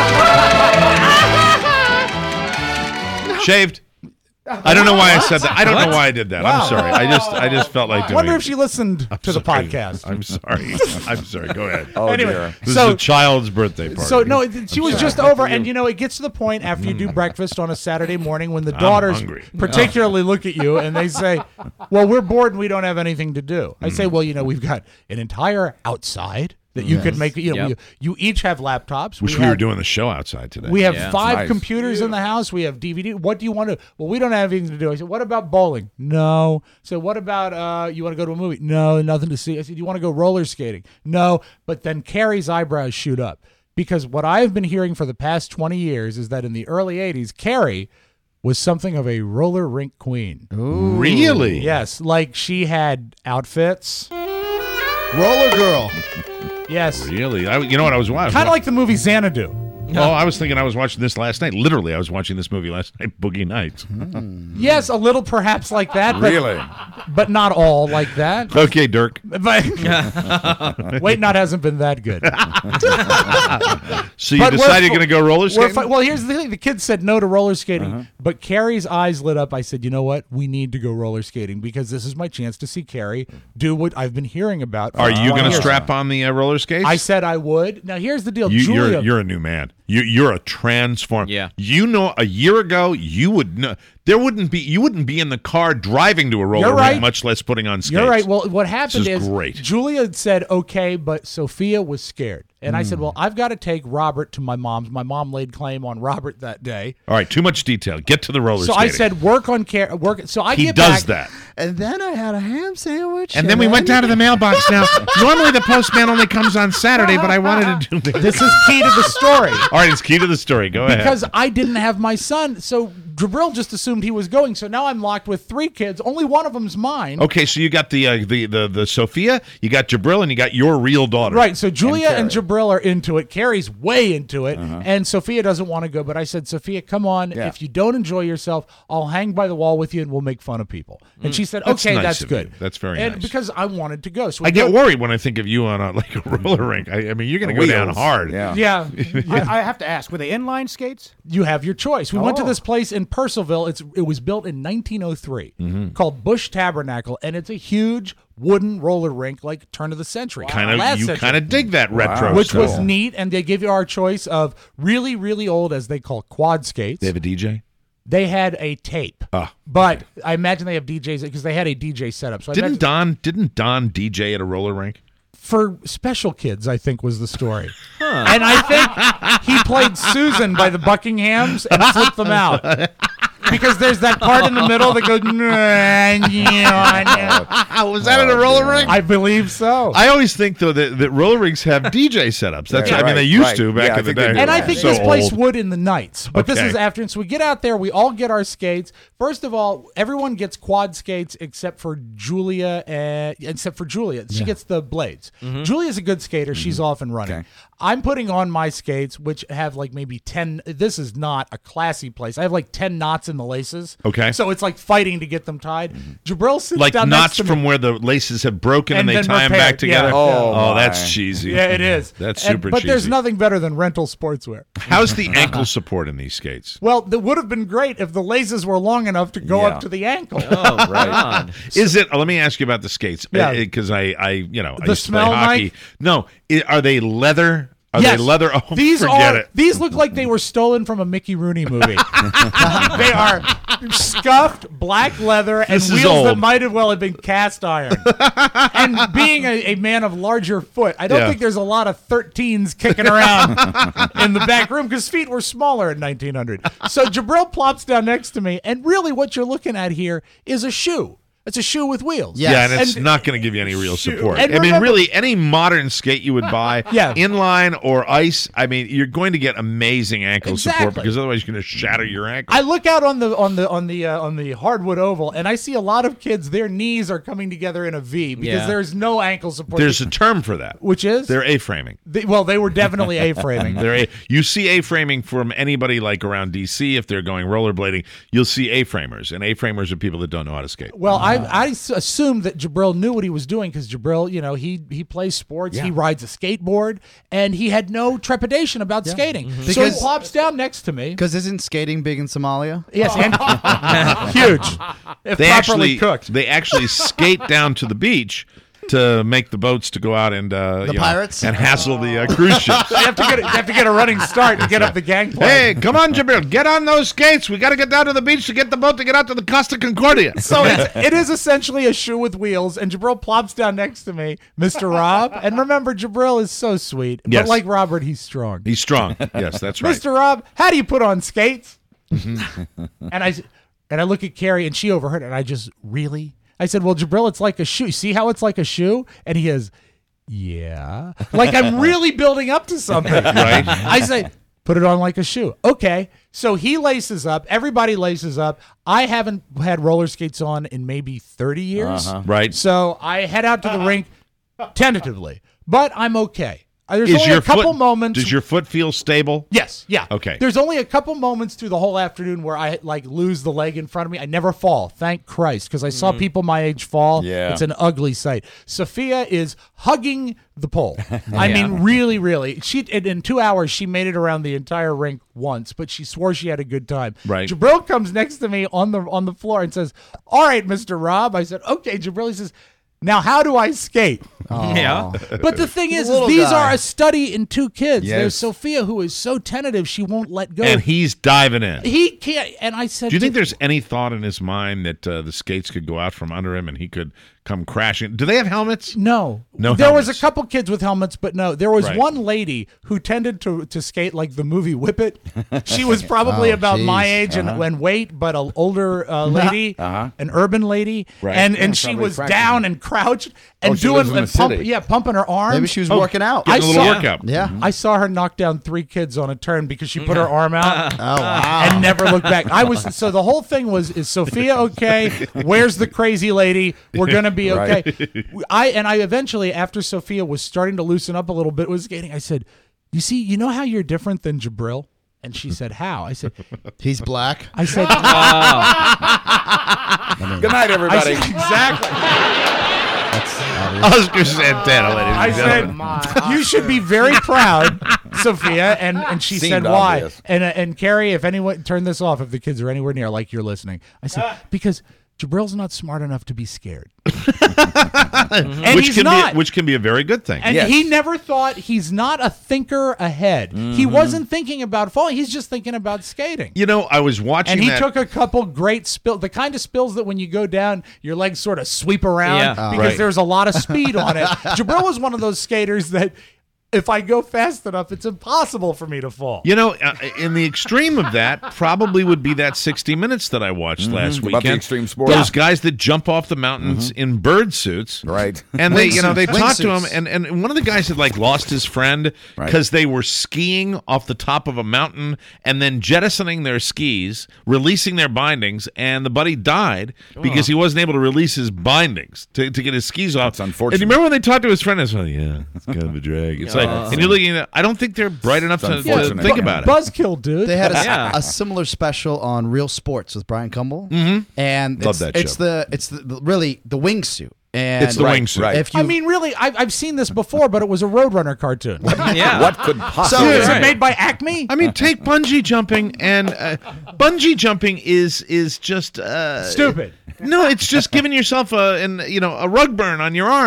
Shaved. I don't know why I said that. I don't know why I did that. Wow. I'm sorry. I just I just felt like I doing wonder it. if she listened to the Sorry. podcast. I'm sorry. I'm sorry. Go ahead. oh Anyway, dear. This so is a child's birthday party. so no, it- she was just over, and you know, it gets to the point after you do breakfast on a Saturday morning when the daughters hungry. particularly look at you and they say, "Well, we're bored and we don't have anything to do." I say, "Well, you know, we've got an entire outside that you could make. You know, Yep. you, you each have laptops. Wish we, have, were doing the show outside today. We have Yeah. five Nice. computers in the house. We have D V D. What do you want to? Well, we don't have anything to do. I said, what about bowling? No. So what about uh? You want to go to a movie? No, nothing to see. I said, you want to go roller skating? No. But then Carrie's eyebrows shoot up because what I've been hearing for the past twenty years is that in the early eighties, Carrie was something of a roller rink queen. Really? Yes, like she had outfits. Roller Girl. Yes, Really? I, you know what I was watching? kind of like the movie Xanadu. Oh, I was thinking I was watching this last night. Literally, I was watching this movie last night, Boogie Nights. Yes, a little perhaps like that, but Really? but not all like that. Okay, Dirk. But Wait Not hasn't been that good. So you But we're decided you're fu- going to go roller We're skating? fi- well, here's the thing: the kids said no to roller skating, Uh-huh. but Carrie's eyes lit up. I said, "You know what? We need to go roller skating because this is my chance to see Carrie do what I've been hearing about." for Are you twenty going to years. strap on the uh, roller skates? I said I would. Now here's the deal: You, Julia. you're you're a new man. You you're a transform. Yeah. You know, a year ago, you would know there wouldn't be you wouldn't be in the car driving to a roller You're rink, right. much less putting on skates. You're right. Well, what happened is is, great. Julia had said okay, but Sophia was scared, and I said, "Well, I've got to take Robert to my mom's. My mom laid claim on Robert that day, All right, too much detail. Get to the roller so skating. I said work on care. Work. So I he get does back, that. And then I had a ham sandwich. And then we went down to the mailbox. Now, normally the postman only comes on Saturday, but I wanted to do this. This is key to the story. All right, it's key to the story. Go ahead. Because I didn't have my son, so Jabril just assumed he was going. So now I'm locked with three kids. Only one of them's mine. Okay, so you got the uh, the the the Sophia, you got Jabril, and you got your real daughter. Right, so Julia and, Carrie. Jabril are into it. Carrie's way into it, and Sophia doesn't want to go. But I said, Sophia, come on. Yeah. If you don't enjoy yourself, I'll hang by the wall with you, and we'll make fun of people. And she said, That's okay, nice that's of good. you. That's very and nice. because I wanted to go. So we I get go- worried when I think of you on a like a roller rink. I, I mean, you're going to go down Wheels. hard. Yeah. Yeah, I, I have to ask, were they inline skates? you have your choice. We went to Oh. this place in Purcellville. It's it was built in nineteen oh three, called Bush Tabernacle, and it's a huge wooden roller rink, like turn of the century. Kind of, Last you century. kind of dig that retro which stuff. was neat, and they give you our choice of really, really old, as they call quad skates. They have a D J. They had a tape, Ah. but I imagine they have D Js because they had a D J setup. So I Didn't imagine Don didn't Don D J at a roller rink? for special kids, I think was the story, and I think he played Susan by the Buckinghams and flipped them out. Because there's that part in the middle that goes. Was that at a roller rink? I believe so. I always think though that, that roller rinks have D J setups. That's Right, I mean they right, used right. to back Yeah, I in the think they day. do. And I Yeah. think So this place old. would in the nights. But this Okay. is after. So we get out there, we all get our skates. First of all, everyone gets quad skates except for Julia, and, except for Julia. She gets the blades. Julia's a good skater. She's off and running. Okay. I'm putting on my skates, which have like maybe ten. This is not a classy place. I have like ten knots in the laces. Okay. So it's like fighting to get them tied. Jabril sits Like down knots next to me. from where the laces have broken and, And they then tie them repaired, back together. yeah. Oh, Oh, my. that's cheesy. Yeah, it is. That's And- super But there's cheesy. nothing better than rental sportswear. How's the ankle support in these skates? Well, that would have been great if the laces were long enough to go Yeah. up to the ankle. Oh, right. Is it? Let me ask you about the skates. Yeah. Because I, I, you know, I The used to play smell, hockey. Mike? No, I- are they leather? Are Yes. they leather? Oh, these forget are it. these look like they were stolen from a Mickey Rooney movie. They are scuffed black leather and This is wheels that old. might have well have been cast iron. And being a, a man of larger foot, I don't Yeah. think there's a lot of thirteens kicking around in the back room because feet were smaller in nineteen hundred. So Jabril plops down next to me, and really what you're looking at here is a shoe. It's a shoe with wheels. Yes. Yeah, and it's And- not going to give you any real support. And I mean, remember- really, any modern skate you would buy, Yeah. inline or ice, I mean, you're going to get amazing ankle support Exactly. because otherwise you're going to shatter your ankle. I look out on the on the on the uh, on the hardwood oval, and I see a lot of kids. Their knees are coming together in a V because Yeah. there's no ankle support. There's a term for that. which is They're A-framing. They- well, they were definitely A-framing. They're a, you see A-framing from anybody like around D C if they're going rollerblading. You'll see A-framers, and A-framers are people that don't know how to skate. Well, I I s- assumed that Jabril knew what he was doing because Jabril, you know, he he plays sports, he rides a skateboard, and he had no trepidation about skating. So he Because- plops down next to me. Because isn't skating big in Somalia? Yes, and huge. If They properly actually cooked. they actually skate down to the beach to make the boats to go out and uh, The you know, pirates? and hassle the uh, cruise ships. You have to get you have to get a running start to get up the gangplank. Hey, come on, Jabril, get on those skates. We got to get down to the beach to get the boat to get out to the Costa Concordia. So it's, it is essentially a shoe with wheels, and Jabril plops down next to me, Mister Rob. And remember, Jabril is so sweet, Yes. but like Robert, he's strong. He's strong. Yes, that's right. Mister Rob, how do you put on skates? and I and I look at Carrie, and she overheard it, and I just really. I said, well, Jabril, it's like a shoe. See how it's like a shoe? And he goes, yeah. Like I'm really building up to something. Right. I say, put it on like a shoe. Okay. So he laces up. Everybody laces up. I haven't had roller skates on in maybe thirty years. Right. So I head out to the rink tentatively, but I'm okay. Uh, There's Is only your a couple foot, moments. Does your foot feel stable? Yes, yeah. Okay. There's only a couple moments through the whole afternoon where I like lose the leg in front of me. I never fall, thank Christ, because I saw people my age fall. Yeah. It's an ugly sight. Sophia is hugging the pole. I mean, really, really. She in, in two hours she made it around the entire rink once, but she swore she had a good time. Right. Jabril comes next to me on the on the floor and says, "All right, Mister Rob." I said, "Okay." Jabril, he says, "Now, how do I skate?" Yeah. But the thing is, is Little these guy. are a study in two kids. Yes. There's Sophia, who is so tentative she won't let go. And he's diving in. he can't. And I said, Do you think to- there's any thought in his mind that uh, the skates could go out from under him and he could come crashing? Do they have helmets? No, No There was a helmets. couple kids with helmets, but no. There was Right. one lady who tended to to skate like the movie Whip It. She was probably Oh, about my geez. age and, and weight, but an older uh, lady, Uh-huh. an urban lady, Right. and and Yeah, she probably was practicing. down and crouched and Oh, she doing lives in and the pump, city. yeah, pumping her arms. Maybe she was Oh, working out. I Getting a little saw, workout. Yeah. I saw her knock down three kids on a turn because she put her arm out. Oh, wow. And never looked back. I was so the whole thing was: is Sophia okay? Where's the crazy lady? We're gonna be okay. I and I eventually, after Sophia was starting to loosen up a little bit with skating, I said, "You see, you know how you're different than Jabril?" And she said, "How?" I said, He's black. "I said, Good night, I everybody. said exactly." Oscar Santana, ladies I and said, gentlemen. "You should be very proud, Sophia." And and she Seemed said, "Why?" obvious. And uh, and Carrie, if anyone turn this off, if the kids are anywhere near, like you're listening, I said, "Because Jabril's not smart enough to be scared." And which he's can not. be which can be a very good thing. And Yes. he never thought, he's not a thinker ahead. He wasn't thinking about falling. He's just thinking about skating. you know, I was watching And he that. took a couple great spills, the kind of spills that when you go down, your legs sort of sweep around Yeah. because Right. there's a lot of speed on it. Jabril was one of those skaters that if I go fast enough, it's impossible for me to fall. You know, uh, in the extreme of that, probably would be that sixty minutes that I watched last About weekend. the extreme sport. Those guys that jump off the mountains in bird suits, Right. And they, you know, they Wingsuits. talked to him, Wingsuits. and and one of the guys had like lost his friend Right. because they were skiing off the top of a mountain and then jettisoning their skis, releasing their bindings, and the buddy died because he wasn't able to release his bindings to, to get his skis off. That's unfortunate. And you remember when they talked to his friend? I was like, yeah, it's kind of a drag. It's like, and you're looking at, I don't think they're bright enough to, to unfortunate. think Yeah. about it. Buzzkill, dude. They had a, Yeah. a similar special on Real Sports with Brian Cumble, mm-hmm. and Love it's, that it's show. the it's the, the really the wingsuit, and It's the Right, wingsuit. right. If you, I mean, really, I've, I've seen this before, but it was a Roadrunner cartoon. Yeah. What could So possibly is right. it made by Acme? I mean, take bungee jumping, and uh, bungee jumping is is just uh, Stupid. No, it's just giving yourself a and you know a rug burn on your arm.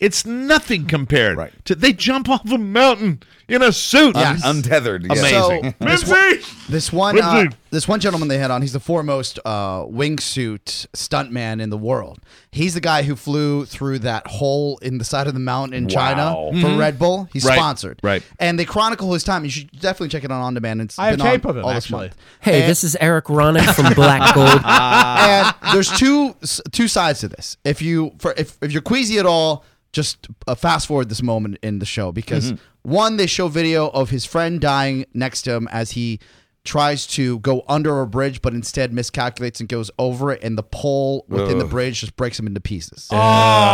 It's nothing compared Right. to they jump off a mountain in a suit. Yes. Untethered. Yeah. Amazing. So, this, Mimsy! one, this one, uh, Mimsy! this one gentleman they had on, he's the foremost uh, wingsuit stuntman in the world. He's the guy who flew through that hole in the side of the mountain in Wow. China for Red Bull. He's Right, sponsored, right. And they chronicle his time. You should definitely check it out on demand. It's I have been on tape of it, all this actually. month. Hey, And- this is Eric Ronick from Black Gold. and there's two two sides to this. If you for if, if you're queasy at all, just uh, fast forward this moment in the show because one, they show video of his friend dying next to him as he tries to go under a bridge, but instead miscalculates and goes over it, and the pole within the Ugh. bridge just breaks him into pieces. Oh,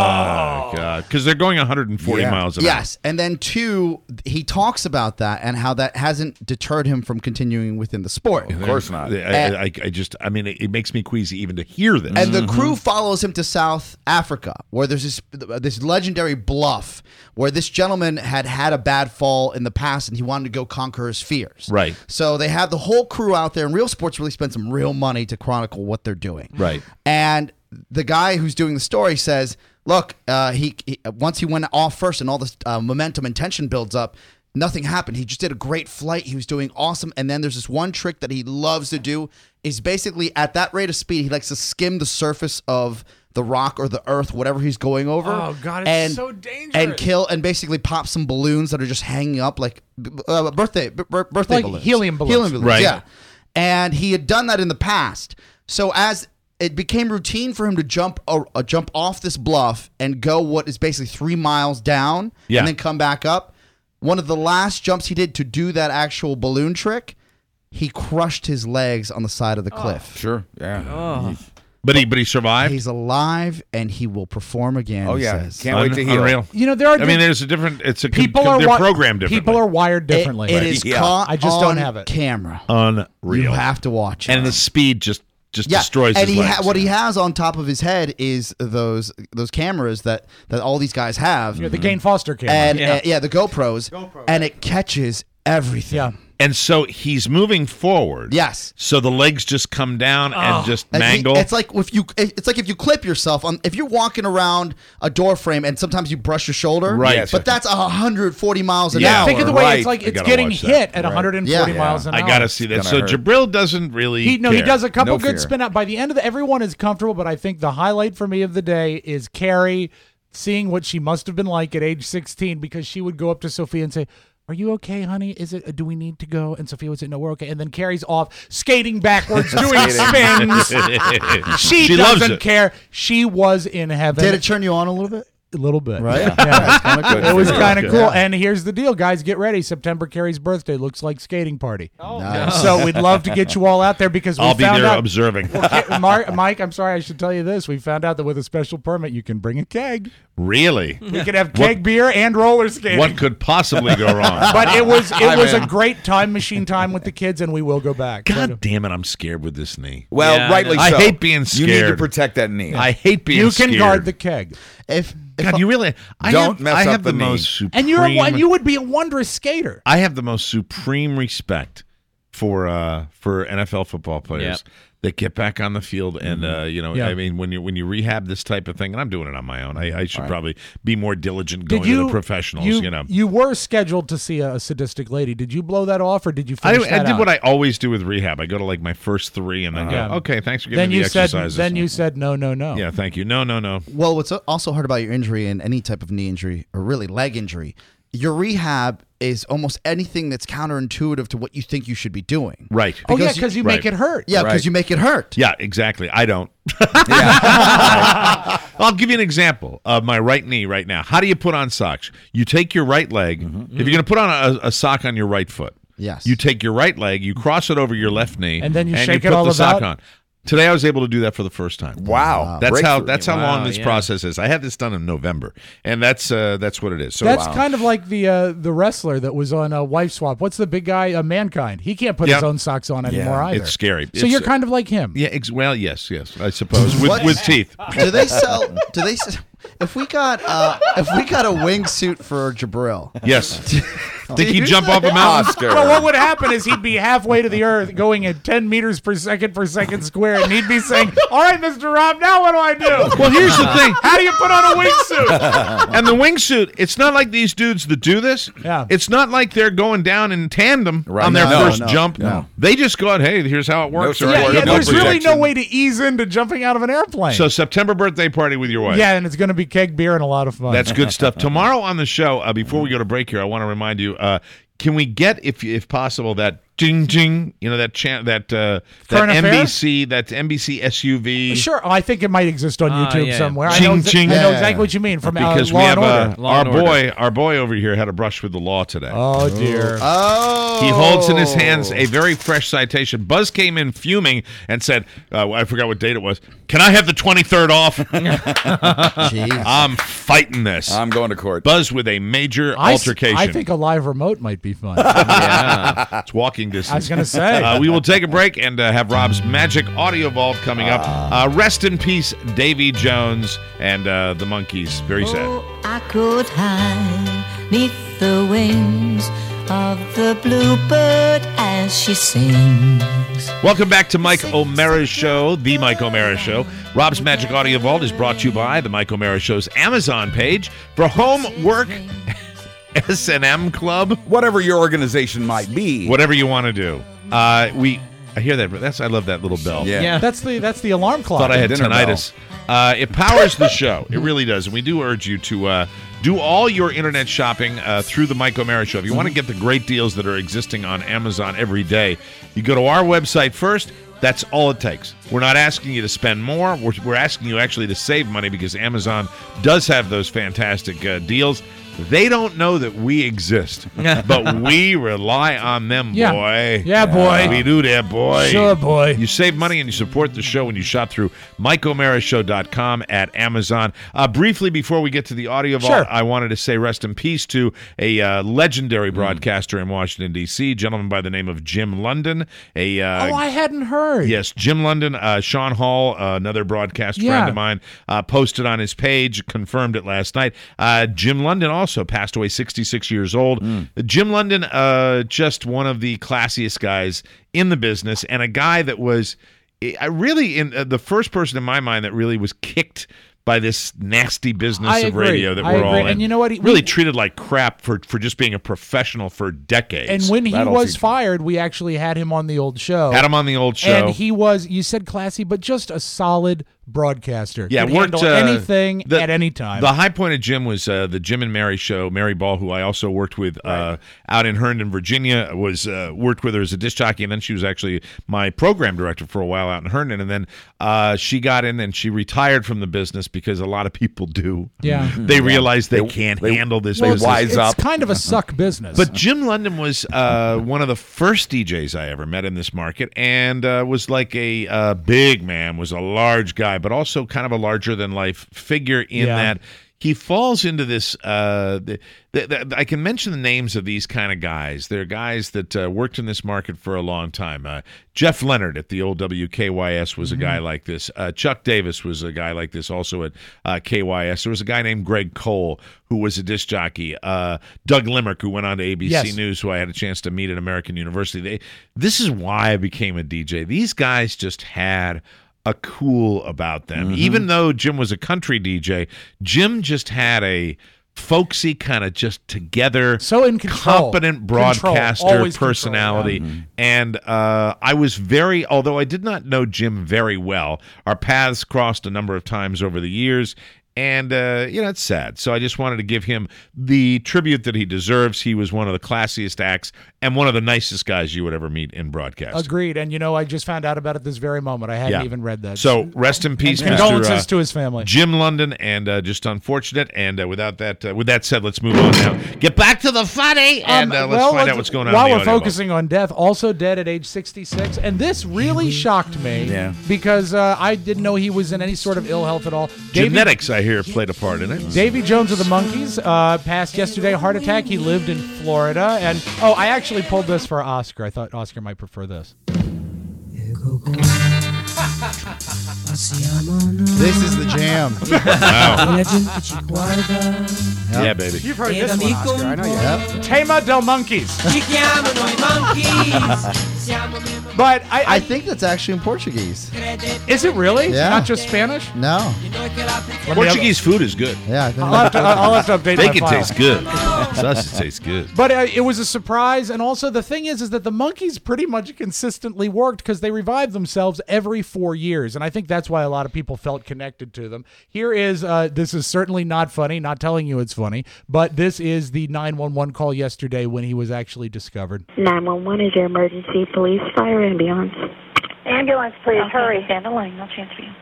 God. Because they're going one hundred forty Yeah. miles an hour. Yes, and then two, he talks about that and how that hasn't deterred him from continuing within the sport. Of course not. I, I, I just, I mean, it, it makes me queasy even to hear this. And the crew follows him to South Africa, where there's this this legendary bluff where this gentleman had had a bad fall in the past, and he wanted to go conquer his fears. Right. So they have the whole crew out there, and Real Sports really spent some real money to chronicle what they're doing. Right. And the guy who's doing the story says, "Look, uh, he, he once he went off first, and all this uh, momentum and tension builds up." Nothing happened. He just did a great flight. He was doing awesome. And then there's this one trick that he loves to do is basically at that rate of speed, he likes to skim the surface of the rock or the earth, whatever he's going over. Oh, God, it's and, so dangerous. And kill and basically pop some balloons that are just hanging up like uh, birthday b- birthday Like balloons. helium balloons. Helium balloons, Right. yeah. And he had done that in the past. So as it became routine for him to jump uh, uh, jump off this bluff and go what is basically three miles down Yeah. and then come back up. One of the last jumps he did to do that actual balloon trick, he crushed his legs on the side of the cliff. Sure. Yeah. but he, but he survived. He's alive and he will perform again. Oh he yeah. says. Can't wait to Un- heal. Unreal. You know, there are I mean, there's a different. It's a people con- are they're wi- programmed differently. People are wired It- differently. it is Yeah. caught I just on don't have it. camera. unreal. You have to watch it. and the speed just just yeah, destroys and his he legs. ha- what he has on top of his head is those those cameras that, that all these guys have. Yeah, the Gain Foster camera. and Yeah. uh, yeah, the GoPros, and it catches everything. yeah. And so he's moving forward. Yes. So the legs just come down and just And he- mangle. It's like if you it's like if you clip yourself on if you're walking around a door frame and sometimes you brush your shoulder. Right. Yes. But that's one hundred forty miles an Yeah. hour. Think of the way Right. it's like I it's gotta getting watch that. hit at Right. one hundred forty Yeah. miles an I hour. gotta see that. gonna So hurt. Jabril doesn't really. He no, he care. does a couple No good fear. spin out. By the end of the, everyone is comfortable, but I think the highlight for me of the day is Carrie seeing what she must have been like at age sixteen, because she would go up to Sophia and say, "Are you okay, honey? Is it? Do we need to go?" And Sophia would say, "No, we're okay." And then Carrie's off skating backwards, doing spins. She, She loves doesn't it. care. She was in heaven. Did it turn you on a little bit? A little bit, Right? Yeah. Good It for was you. kind of Yeah. cool. And here's the deal, guys. Get ready. September, Carrie's birthday looks like skating party. Oh, nice. So we'd love to get you all out there because we I'll be found there out. observing. Okay, Mark, Mike, I'm sorry, I should tell you this. We found out that with a special permit, you can bring a keg. Really? We can have keg beer and roller skating. What could possibly go wrong? But it was it I'm was in. a great time machine time with the kids, and we will go back. God damn it! I'm scared with this knee. Well, Yeah, I rightly know. I so. hate being You need to scared. protect that knee. I hate being you scared. can guard the keg, If, if God, you really? I Don't have, mess I up have the the, knee. most supreme. and you're a, and you would be a wondrous skater. I have the most supreme respect for uh, for N F L football players Yep. that get back on the field and uh, you know, Yeah. I mean, when you when you rehab this type of thing, and I'm doing it on my own, I, I should probably be more diligent going Did you to the professionals. You, You, know, you were scheduled to see a, a sadistic lady. Did you blow that off, or did you I, finish I that did out? what I always do with rehab. I go to like my first three, and then Yeah. go, okay, thanks for giving then me you the said exercises. then you said no, no, no. yeah, thank you. No, no, no. Well, what's also hard about your injury and any type of knee injury, or really leg injury, your rehab is almost anything that's counterintuitive to what you think you should be doing. Right. Oh yeah, Because you- because you, right. make it hurt. Yeah, because Right. you make it hurt. Yeah, exactly. I don't. Yeah. I'll give you an example of my right knee right now. How do you put on socks? You take your right leg. If you're going to put on a, a sock on your right foot, Yes. you take your right leg, you cross it over your left knee, And then you shake put it all the sock about? on. Today I was able to do that for the first time. Wow. That's how Breakthrough. that's how Wow, long this yeah. process is. I had this done in November, and that's uh, that's what it is. So That's kind of like the uh, the wrestler that was on uh, Wife Swap. What's the big guy? Uh, Mankind. He can't put Yeah. his own socks on anymore Yeah, either. it's scary. So It's- you're kind of like him. yeah, ex- well, yes, yes, I suppose with What- with teeth. Do they sell? Do they? s- If we got uh, if we got a wingsuit for Jabril, Yes, Think he'd jump off a mountain? Oscar. Well, what would happen is he'd be halfway to the earth, going at ten meters per second per second square, and he'd be saying, "All right, Mister Rob, now what do I do?" Well, here's the thing. How do you put on a wingsuit? And the wingsuit, it's not like these dudes that do this. Yeah. It's not like they're going down in tandem Right. on their No, first no, jump. no. They just go out, hey, here's how it works. No or Yeah, support, yeah, no there's really no projection. way to ease into jumping out of an airplane. So September birthday party with your wife. yeah, and it's going to be keg beer and a lot of fun. That's good stuff. Tomorrow on the show, uh, before we go to break here, I want to remind you, uh, can we get, if if possible, that jing jing, you know, that chan- that uh, that Current N B affair? C, that N B C S U V. Sure, I think it might exist on Ah, YouTube yeah. somewhere. I Ching, know, exa- ching. I know Yeah. exactly what you mean from uh, Because Law we have and Order. uh, Law our and Order. boy, our boy over here had a brush with the law today. Oh dear. Oh. He holds in his hands a very fresh citation. Buzz came in fuming and said, uh, I forgot what date it was. Can I have the twenty-third off? Jeez. I'm fighting this. I'm going to court. Buzz with a major I s- altercation. I think a live remote might be fun. Yeah. It's walking distance. I was going to say. Uh, we will take a break and uh, have Rob's Magic Audio Vault coming up. Uh, rest in peace, Davy Jones and uh, the Monkees. Very sad. Oh, I could hide neath the wings of the bluebird as she sings. Welcome back to Mike O'Mara's Show, The Mike O'Mara Show. Rob's Magic Audio Vault is brought to you by the Mike O'Mara Show's Amazon page for home, work, S and M Club, Whatever your organization might be. whatever you want to do. Uh, we, I hear that. That's I love that little bell. Yeah. Yeah. That's the that's the alarm clock. Thought I had Dinner tinnitus. Uh, it powers the show. It really does. And we do urge you to uh, do all your internet shopping uh, through the Mike O'Mara Show. If you want to get the great deals that are existing on Amazon every day, you go to our website first. That's all it takes. We're not asking you to spend more. We're, we're asking you actually to save money because Amazon does have those fantastic uh, deals. They don't know that we exist, but we rely on them, Yeah. boy. Yeah, boy. We do that, boy. Sure, boy. You save money and you support the show when you shop through Mike O'Mara Show dot com at Amazon. Uh, briefly, before we get to the audio vault, Sure. I wanted to say rest in peace to a uh, legendary broadcaster in Washington, D C, a gentleman by the name of Jim London. A uh, Oh, I hadn't heard. Yes, Jim London, uh, Sean Hall, uh, another broadcast Yeah. friend of mine, uh, posted on his page, confirmed it last night. Uh, Jim London also passed away, sixty-six years old. Jim London, uh, just one of the classiest guys in the business, and a guy that was, I really, in uh, the first person in my mind that really was kicked by this nasty business I of agree. radio that I we're agree. all in. And you know what? He- really we- treated like crap for, for just being a professional for decades. And when he That'll was teach- fired, we actually had him on the old show. Had him on the old show. And he was, you said classy, but just a solid broadcaster. Yeah, Could worked handle uh, anything the- at any time. The high point of Jim was uh, the Jim and Mary show. Mary Ball, who I also worked with uh, out in Herndon, Virginia, was uh, worked with her as a disc jockey, and then she was actually my program director for a while out in Herndon. And then uh, she got in and she retired from the business because a lot of people do. Yeah. they realize they, They- can't they- handle this they business. wise it's up. kind of a suck business. But Jim London was uh, one of the first D Js I ever met in this market, and uh, was like a uh, big man, was a large guy, but also kind of a larger than life figure in Yeah. that he falls into this. Uh, the, the, the, I can mention the names of these kind of guys. They're guys that uh, worked in this market for a long time. Uh, Jeff Leonard at the old W K Y S was Mm-hmm. a guy like this. Uh, Chuck Davis was a guy like this also at uh, K Y S. There was a guy named Greg Cole who was a disc jockey. Uh, Doug Limerick, who went on to A B C Yes. News, who I had a chance to meet at American University. They, this is why I became a D J. These guys just had a cool about them. Mm-hmm. Even though Jim was a country D J, Jim just had a folksy kind of just together, So in control. competent Control. broadcaster Always personality. control, yeah. And uh, I was very, although I did not know Jim very well, our paths crossed a number of times over the years. And, uh, you know, it's sad. So I just wanted to give him the tribute that he deserves. He was one of the classiest acts and one of the nicest guys you would ever meet in broadcast. Agreed. And, you know, I just found out about it this very moment. I hadn't Yeah. even read that. So rest in peace, And Mister condolences uh, to his family. Jim London, and uh, just unfortunate. And uh, without that, uh, with that said, let's move on now. Get back to the funny, and uh, Um, let's well, find let's- out what's going on. While in the we're audio vault. focusing on death, also dead at age sixty-six, and this really shocked me Yeah. because uh, I didn't know he was in any sort of ill health at all. Davy, genetics, I hear, played a part in it. Davy Jones of the Monkees uh, passed yesterday, heart attack. He lived in Florida, and oh, I actually pulled this for Oscar. I thought Oscar might prefer this. This is the jam. Wow. Yep. Yeah, baby. You've heard this one, Oscar. I know you have. Yep. Tema del Monkeys. But I, I, I think that's actually in Portuguese. is it really? Yeah. Not just Spanish? No. Portuguese food is good. Yeah, I think I'll have to, I'll have to update my Bacon file. tastes good. Sausage tastes good. But uh, it was a surprise, and also the thing is, is that the Monkeys pretty much consistently worked because they revived themselves every four years, and I think that's why a lot of people felt connected to them. Here is, uh, this is certainly not funny, not telling you it's funny, but this is the nine one one call yesterday when he was actually discovered. nine one one is your emergency police fire ambulance. Ambulance, please, Okay, hurry. Stand the line, I'll transfer you.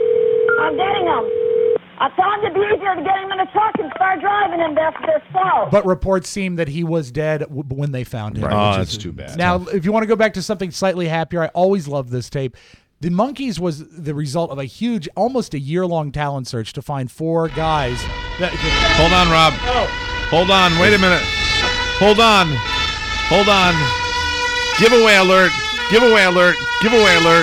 I'm getting him. I thought it'd be easier to get him in a truck and start driving him. They're, they're slow. But reports seem that he was dead w- when they found him. Right. Oh, which that's is- too bad. Now, if you want to go back to something slightly happier, I always love this tape. The Monkeys was the result of a huge, almost a year-long talent search to find four guys. That, Hold on, Rob. Hold on. Wait a minute. Hold on. Hold on. Giveaway alert. Giveaway alert. Giveaway alert.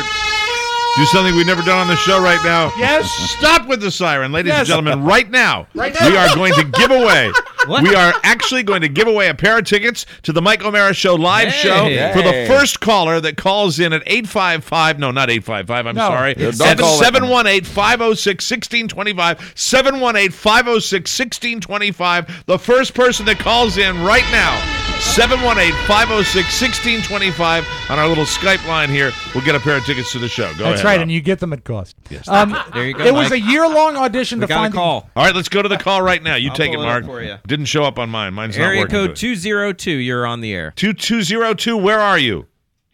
Do something we've never done on the show right now. Yes. Stop with the siren, ladies Yes. and gentlemen. Right now, Right now. we are going to give away. We are actually going to give away a pair of tickets to the Mike O'Mara Show live Hey. show Hey. for the first caller that calls in at eight five five. No, not eight five five. I'm No. sorry. Yeah, don't call that seven one eight, five oh six, one six two five. seven one eight, five oh six, one six two five. The first person that calls in right now. seven one eight, five oh six, one six two five on our little Skype line here. We'll get a pair of tickets to the show. Go That's ahead. right, Rob. and you get them at cost. Yes. Um, There you go, It was Mike. a year-long audition We to got a find the- call. All right, let's go to the call right now. You I'll take it, pull it up Mark. for you. Didn't show up on mine. Mine's not Area working code good. two zero two, you're on the air. two two zero two, where are you?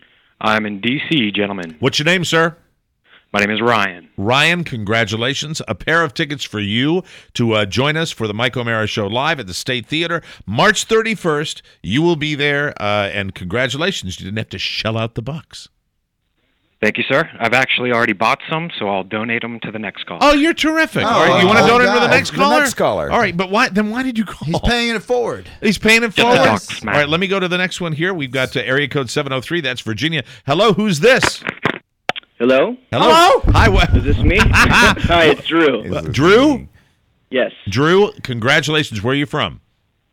I'm in D C, gentlemen. What's your name, sir? My name is Ryan. Ryan, congratulations. A pair of tickets for you to uh, join us for the Mike O'Mara Show live at the State Theater. March thirty-first, you will be there, uh, and congratulations. You didn't have to shell out the bucks. Thank you, sir. I've actually already bought some, so I'll donate them to the next call. Oh, you're terrific. Oh, All right, you want to oh, donate God. to the next The caller? next caller. All right, but why? Then why did you call? He's paying it forward. He's paying it Just forward. talk All smack. right, let me go to the next one here. We've got uh, area code seven oh three. That's Virginia. Hello, who's this? Hello? Hello. Hi. What? Is this me? Hi, it's Drew. Uh, Drew? Yes. Drew, congratulations. Where are you from?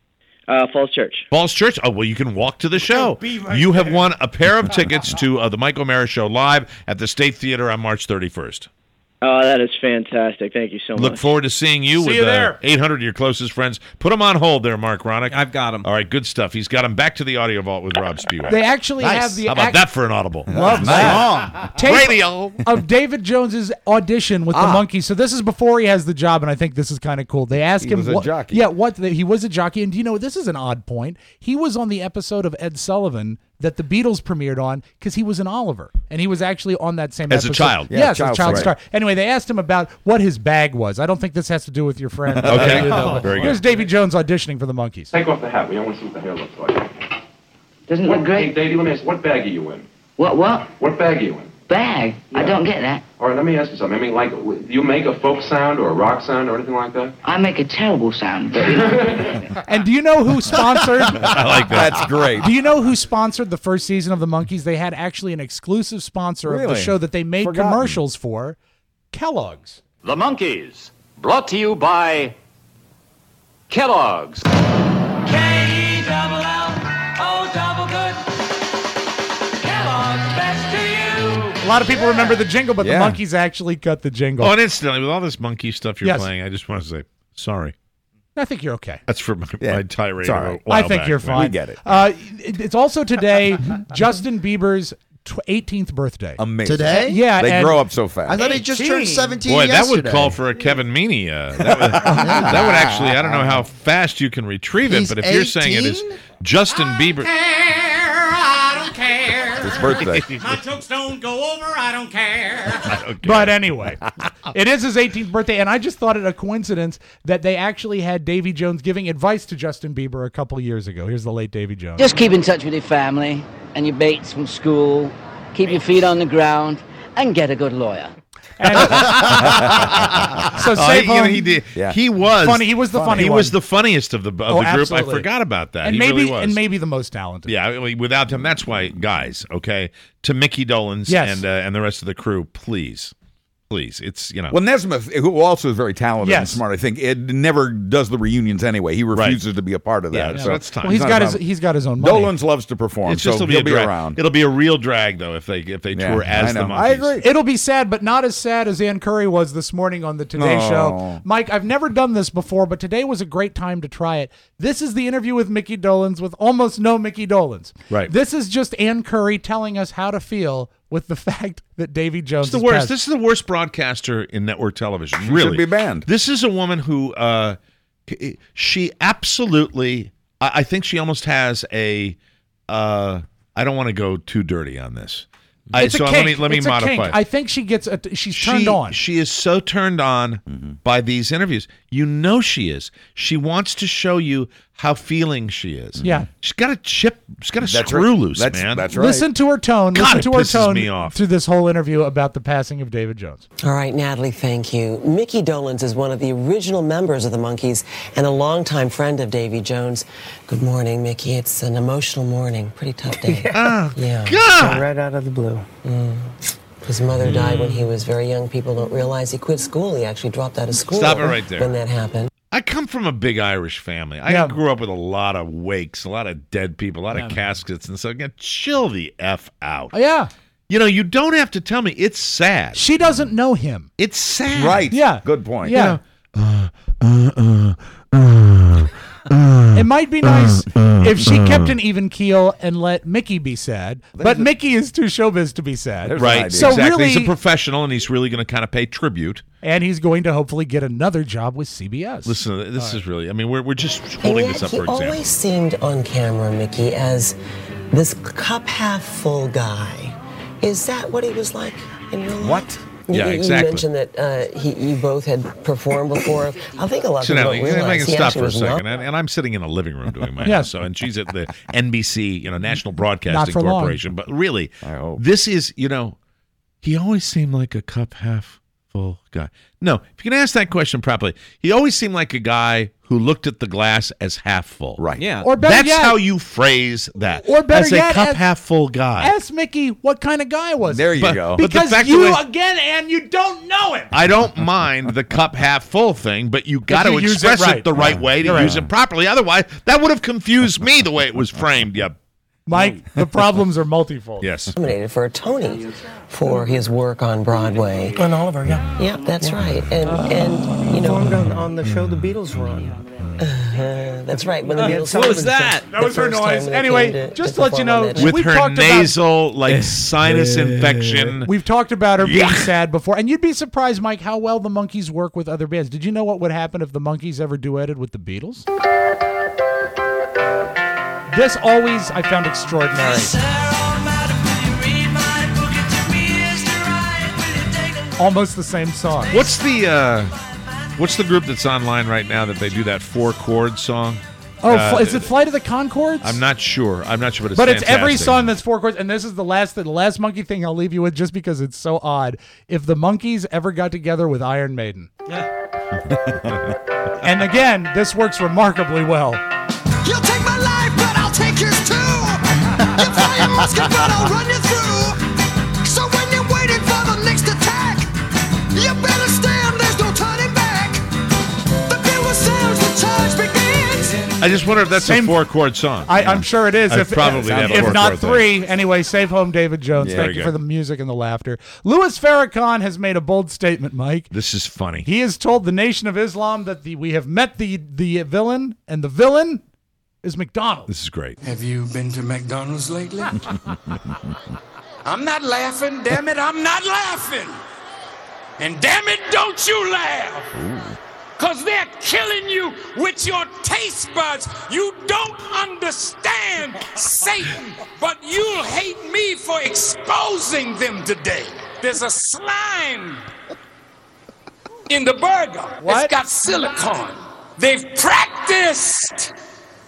Uh, Falls Church. Falls Church. Oh, well, you can walk to the show. You have won a pair of tickets to uh, the Mike O'Mara Show live at the State Theater on March thirty-first. Oh, that is fantastic. Thank you so much. Look forward to seeing you See with you uh, there. eight hundred of your closest friends. Put them on hold there, Mark Ronick. I've got him. All right, good stuff. He's got him back to the audio vault with Rob Spiewak. They actually Nice. have the How about act- that for an audible? Love that. Tape Radio. of David Jones's audition with the Ah. Monkeys. So this is before he has the job, and I think this is kind of cool. They ask He him, was a what, jockey. yeah, what the, he was a jockey, and do you know this is an odd point? He was on the episode of Ed Sullivan that the Beatles premiered on because he was an Oliver, and he was actually on that same As a episode. child. Yeah, yes, as a child child star. star. Anyway, they asked him about what his bag was. I don't think this has to do with your friend. Okay. You know, but Very good. Here's Davy Jones auditioning for the Monkeys. Take off the hat. We don't want to see what the hair looks like. Doesn't it look great? Hey, Davey, let me ask you, what bag are you in? What, what? What bag are you in? Bag? I Yeah. don't get that. All right, let me ask you something. I mean, like, w- do you make a folk sound or a rock sound or anything like that? I make a terrible sound, but you know. And do you know who sponsored? I like that. That's great. Do you know who sponsored the first season of the Monkeys? They had actually an exclusive sponsor of the Really? show that they made Forgotten. commercials for, Kellogg's. The Monkeys, brought to you by Kellogg's. K double L O double good. Kellogg's best to you. A lot of people remember the jingle, but the Yeah. Monkeys actually cut the jingle. Oh, and instantly, with all this monkey stuff you're Yes. playing, I just want to say sorry. I think you're okay. That's for my, my tirade. it's all right. a while I think back. you're fine. We get it. Uh, it- It's also today Justin Bieber's tw- eighteenth birthday. Amazing. Today? Yeah, They and- grow up so fast. I thought he just turned seventeen Boy, that yesterday. would call for a Kevin Meaney. Uh, that, would, that would actually, I don't know how fast you can retrieve it, He's but if you're saying it is eighteen? Justin Bieber. I don't care. It's his birthday. My jokes don't go over. I don't care. But anyway, it is his eighteenth birthday, and I just thought it a coincidence that they actually had Davy Jones giving advice to Justin Bieber a couple of years ago. Here's the late Davy Jones. Just keep in touch with your family and your mates from school. Keep your feet on the ground and get a good lawyer. So Oh, save he, you know, home. he did. Yeah. He was Funny. He was the funny He one. was the funniest of the of Oh, the group. absolutely. I forgot about that. And he maybe really was. and maybe the most talented. Yeah, I mean, without him, that's why, guys. Okay, to Mickey Dolenz Yes. and uh, and the rest of the crew, please Please, it's, you know. Well, Nesmith, who also is very talented and Yes. smart, I think, it never does the reunions anyway. He refuses to be a part of that. Yeah, so that's time. Well, he's It's got not his a problem. he's got his own money. Dolan's loves to perform, It's just so it'll be he'll a be drag. around. It'll be a real drag though if they if they Yeah, tour as I the know. Monkees. I agree. It'll be sad, but not as sad as Ann Curry was this morning on the Today Oh. Show. Mike, I've never done this before, but today was a great time to try it. This is the interview with Mickey Dolenz with almost no Mickey Dolenz. Right. This is just Ann Curry telling us how to feel with the fact that Davy Jones It's the is worst. passed. This is the worst broadcaster in network television. She really, should be banned. This is a woman who, uh, she absolutely. I, I think she almost has a. Uh, I don't want to go too dirty on this. I, It's a so kink. let me let me It's a modify. kink. it. I think she gets a, she's turned she, on. She is so turned on Mm-hmm. by these interviews. You know she is. She wants to show you how feeling she is. Yeah. She's got a chip. She's got a That's screw right. loose, That's- man. that's right. Listen to her tone. God, Listen it to her pisses tone me off. through this whole interview about the passing of David Jones. All right, Natalie, thank you. Mickey Dolenz is one of the original members of the Monkees and a longtime friend of Davy Jones. Good morning, Mickey. It's an emotional morning. Pretty tough day. Oh, yeah. God. Right out of the blue. Mm. His mother died when he was very young. People don't realize he quit school. He actually dropped out of school. Stop it right there. When that happened. I come from a big Irish family. I Yeah. grew up with a lot of wakes, a lot of dead people, a lot of caskets, and so again, chill the f out. Oh, yeah. You know, you don't have to tell me. It's sad. She doesn't know him. It's sad. Right. Yeah. Good point. Yeah. Uh, uh, uh, It might be nice if she kept an even keel and let Mickey be sad, but Mickey is too showbiz to be sad. There's an Right. idea. So exactly. really, He's a professional, and he's really going to kind of pay tribute. and he's going to hopefully get another job with C B S. Listen, this is really. I mean, we're we're just And holding yet this up he for example. always seemed on camera, Mickey, as this cup half full guy. Is that what he was like in real life? What? You, Yeah, you exactly. mentioned that uh, he, you both had performed before. I think a lot of So people now, don't I can realize he stop actually for a was second, not. and, and I'm sitting in a living room doing my Yes. so, and she's at the N B C, you know, National Not Broadcasting for long. Corporation. But really, I hope. this is, you know, he always seemed like a cup half full guy. No, if you can ask that question properly, he always seemed like a guy who looked at the glass as half full. Right. Yeah. Or better That's yet, how you phrase that. Or better as a yet, cup as- half full guy. ask Mickey what kind of guy was There he? you But- go. but the Because fact you, that we- again, and you don't know him. I don't mind the cup half full thing, but you got to you use it express it, right. the right Yeah. way to You're use right. it properly. Otherwise, that would have confused me the way it was framed. Yeah. Mike, the problems are multifold. Yes. Nominated for a Tony for his work on Broadway. And Oliver, yeah. Yep, that's right. And and you know, on, on the show the Beatles were on. uh, that's right. When the Beatles what was started, that? the That was her first time noise. when they Anyway, came to- just to to let you perform on know, that show. With We've her talked about- nasal, like sinus infection. We've talked about her being Yeah. sad before, and you'd be surprised, Mike, how well the Monkees work with other bands. Did you know what would happen if the Monkees ever duetted with the Beatles? This always I found extraordinary. Almost the same song. What's the uh, what's the group that's online right now that they do that four chord song? Oh, Uh, fl- is it Flight of the Conchords? I'm not sure. I'm not sure, but it's But it's every fantastic. song that's four chords, and this is the last the last Monkey thing I'll leave you with, just because it's so odd. If the Monkees ever got together with Iron Maiden, and again, this works remarkably well. You'll take my life, but I'll take yours too. You fly your musket, but I'll run you through. So when you're waiting for the next attack, you better stand, there's no turning back. The bill sounds, the charge begins. I just wonder if that's Same- a four chord song. I, I'm sure it is. I'd if probably have a if four not chord thing. three, anyway. Save home, David Jones. Yeah. Thank Very you good. for the music and the laughter. Louis Farrakhan has made a bold statement, Mike. This is funny. He has told the Nation of Islam that the, we have met the the villain, and the villain is McDonald's. This is great. Have you been to McDonald's lately? I'm not laughing, damn it, I'm not laughing. And damn it, don't you laugh. Because they're killing you with your taste buds. You don't understand Satan, but you'll hate me for exposing them today. There's a slime in the burger. What? It's got silicone. They've practiced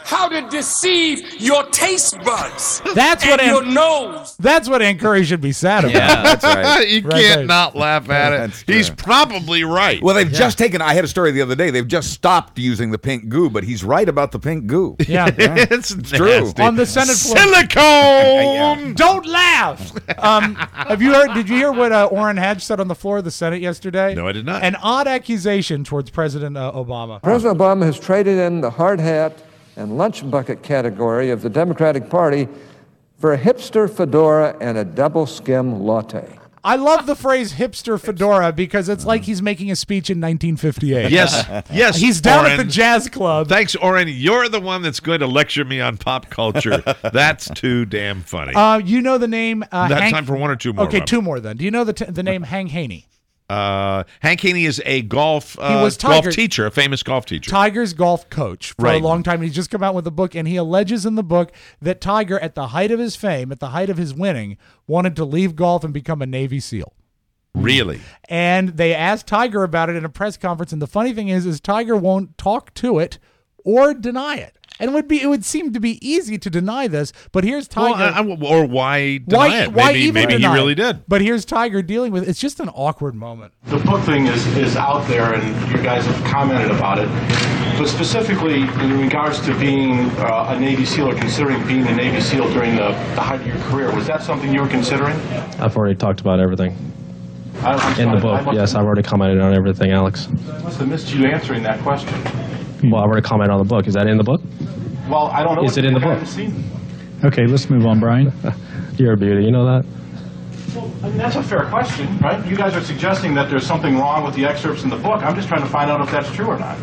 how to deceive your taste buds. That's and what Ann- your nose. That's what Ann Curry should be sad about. Yeah, that's right. You Right, can't right. not laugh at it. That's He's true. probably right. Well, they've just taken. I had a story the other day. They've just stopped using the pink goo, but he's right about the pink goo. Yeah. it's, It's true. nasty. On the Senate floor. Silicone. Don't laugh. Um, have you heard? Did you hear what uh, Orrin Hatch said on the floor of the Senate yesterday? No, I did not. An odd accusation towards President uh, Obama. President Obama has traded in the hard hat and lunch bucket category of the Democratic Party for a hipster fedora and a double skim latte. I love the phrase hipster fedora because it's like he's making a speech in nineteen fifty-eight. Yes, yes. He's down Orrin. at the jazz club. Thanks, Orrin. You're the one that's going to lecture me on pop culture. That's too damn funny. Uh, you know the name? Uh, That Hank- time for one or two more, Okay, Rob. two more then. Do you know the t- the name Hank Haney? Uh, Hank Haney is a golf uh, He was golf Tiger- teacher, a famous golf teacher. Tiger's golf coach for Right. a long time. He's just come out with a book, and he alleges in the book that Tiger, at the height of his fame, at the height of his winning, wanted to leave golf and become a Navy SEAL. Really? And they asked Tiger about it in a press conference, and the funny thing is, is Tiger won't talk to it or deny it. And it would be, it would seem to be easy to deny this, but here's Well, Tiger. I- I- or why deny why, it? why Maybe, even maybe he deny really it? did. But here's Tiger dealing with it. It's just an awkward moment. The book thing is, is out there, and you guys have commented about it. But specifically, in regards to being uh, a Navy SEAL or considering being a Navy SEAL during the, the height of your career, was that something you were considering? I've already talked about everything. I, I'm In the sorry, I book, must yes, have- I've already commented on everything, Alex. I must have missed you answering that question. Well, I've already commented on the book. Is that in the book? Well, I don't know. Is what it in the I book? haven't seen. Okay, let's move on, Brian. You're a beauty, you know that? Well, I mean, that's a fair question, right? You guys are suggesting that there's something wrong with the excerpts in the book. I'm just trying to find out if that's true or not.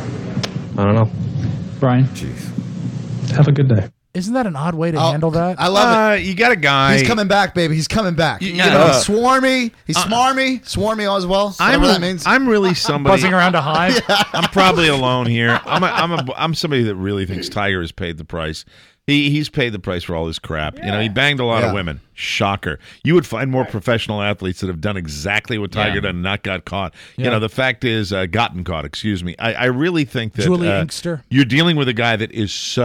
I don't know. Brian? Jeez. Have a good day. Isn't that an odd way to handle that? I love Uh, it. you got a guy. He's coming back, baby. He's coming back. You, yeah. know, Uh, he's swarmy. He's smarmy. Swarmy as well. I'm, Whatever that means. I'm really somebody Buzzing around a hive. I'm probably alone here. I'm a, I'm a, I'm somebody that really thinks Tiger has paid the price. He he's paid the price for all his crap. You know, he banged a lot Yeah. of women. Shocker. You would find more professional athletes that have done exactly what Tiger Yeah. did and not got caught. Yeah. You know, the fact is, uh, gotten caught. Excuse me. I, I really think that Julie uh, Inkster. you're dealing with a guy that is so.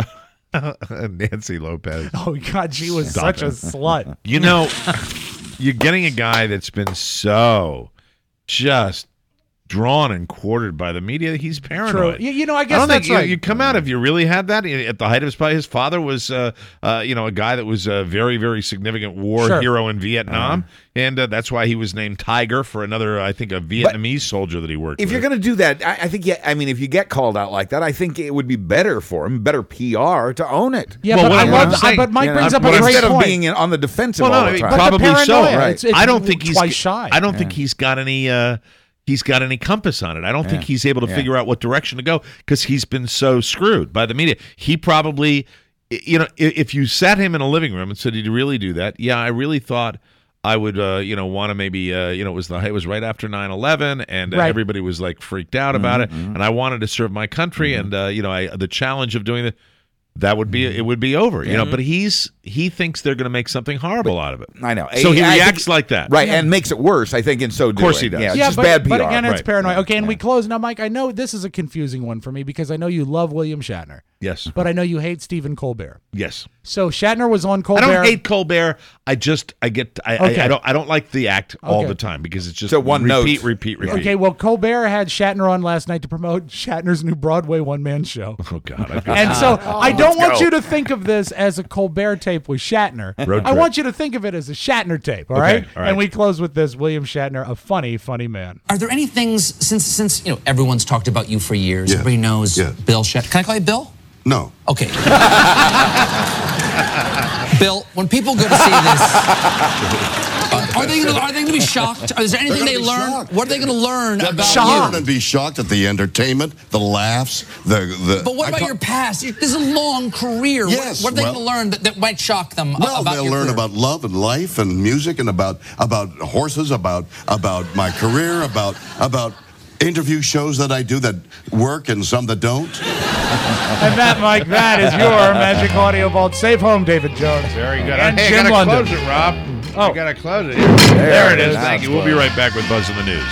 Nancy Lopez. Oh God, she was Stop such it. a slut. You know, you're getting a guy that's been so just drawn and quartered by the media. He's paranoid. True. You, you know, I guess don't that's think you, right. you come out if you really had that at the height of his power. His father was, uh, uh, you know, a guy that was a very, very significant war Sure. hero in Vietnam, and uh, that's why he was named Tiger for another, I think, a Vietnamese soldier that he worked If with. you're going to do that, I, I think, yeah, I mean, if you get called out like that, I think it would be better for him, better P R to own it. Yeah, Well, but what I I'm love. I, saying- but Mike You know, brings up a but great instead point. of being in, on the defensive well, no, all I the mean, time. But the probably so. paranoia, Right. it's- it's I don't think he's. twice shy. I don't think he's got any. Uh, he's got any compass on it. I don't think Yeah. he's able to Yeah. figure out what direction to go because he's been so screwed by the media. He probably, you know, i- if you sat him in a living room and said, "Did you really do that?" Yeah, I really thought I would, uh, you know, want to maybe, uh, you know, it was the it was right after nine eleven, and uh, Right. everybody was like freaked out about it, and I wanted to serve my country, and uh, you know, I, the challenge of doing that. That would be it. Would be over, you know. But he's he thinks they're going to make something horrible out of it. I know. So he I- I reacts think- like that, Right, and makes it worse, I think, in so doing. Of course he does. Yeah, it's yeah, just but, bad P R. but again, it's right. paranoid. Okay, and we close now, Mike. I know this is a confusing one for me because I know you love William Shatner, Yes, but I know you hate Stephen Colbert. yes. So Shatner was on I Colbert. don't hate Colbert. I just I get I, Okay. I, I don't I don't like the act all Okay. the time because it's just So one repeat, note. repeat, repeat. Okay, well, Colbert had Shatner on last night to promote Shatner's new Broadway one-man show. Oh God. I've got And so I don't want go. you to think of this as a Colbert tape with Shatner. Road I trip. want you to think of it as a Shatner tape, all Okay, right? all right. And we close with this, William Shatner, a funny, funny man. Are there any things since since you know everyone's talked about you for years? Yeah. Everybody knows Yeah. Bill Shatner. Can I call you Bill? No. Okay. Bill, when people go to see this, uh, are they gonna, are they going to be shocked? Is there anything They're they gonna be learn? shocked. What are they going to learn They're about going you? to be shocked at the entertainment, the laughs, the the. But what I about ca- your past? This is a long career. Yes, What, what are they well- going to learn that, that might shock them Well, about they'll your learn career? about love and life and music and about about horses, about about my career, about about interview shows that I do that work and some that don't. And that, Mike, that is your Magic Audio Vault. Safe home, David Jones. Very good. And Hey, Jim I gotta London. close it, Rob. Oh. I gotta close it. There, there it is. is. Thank you. We'll be right back with Buzz in the News.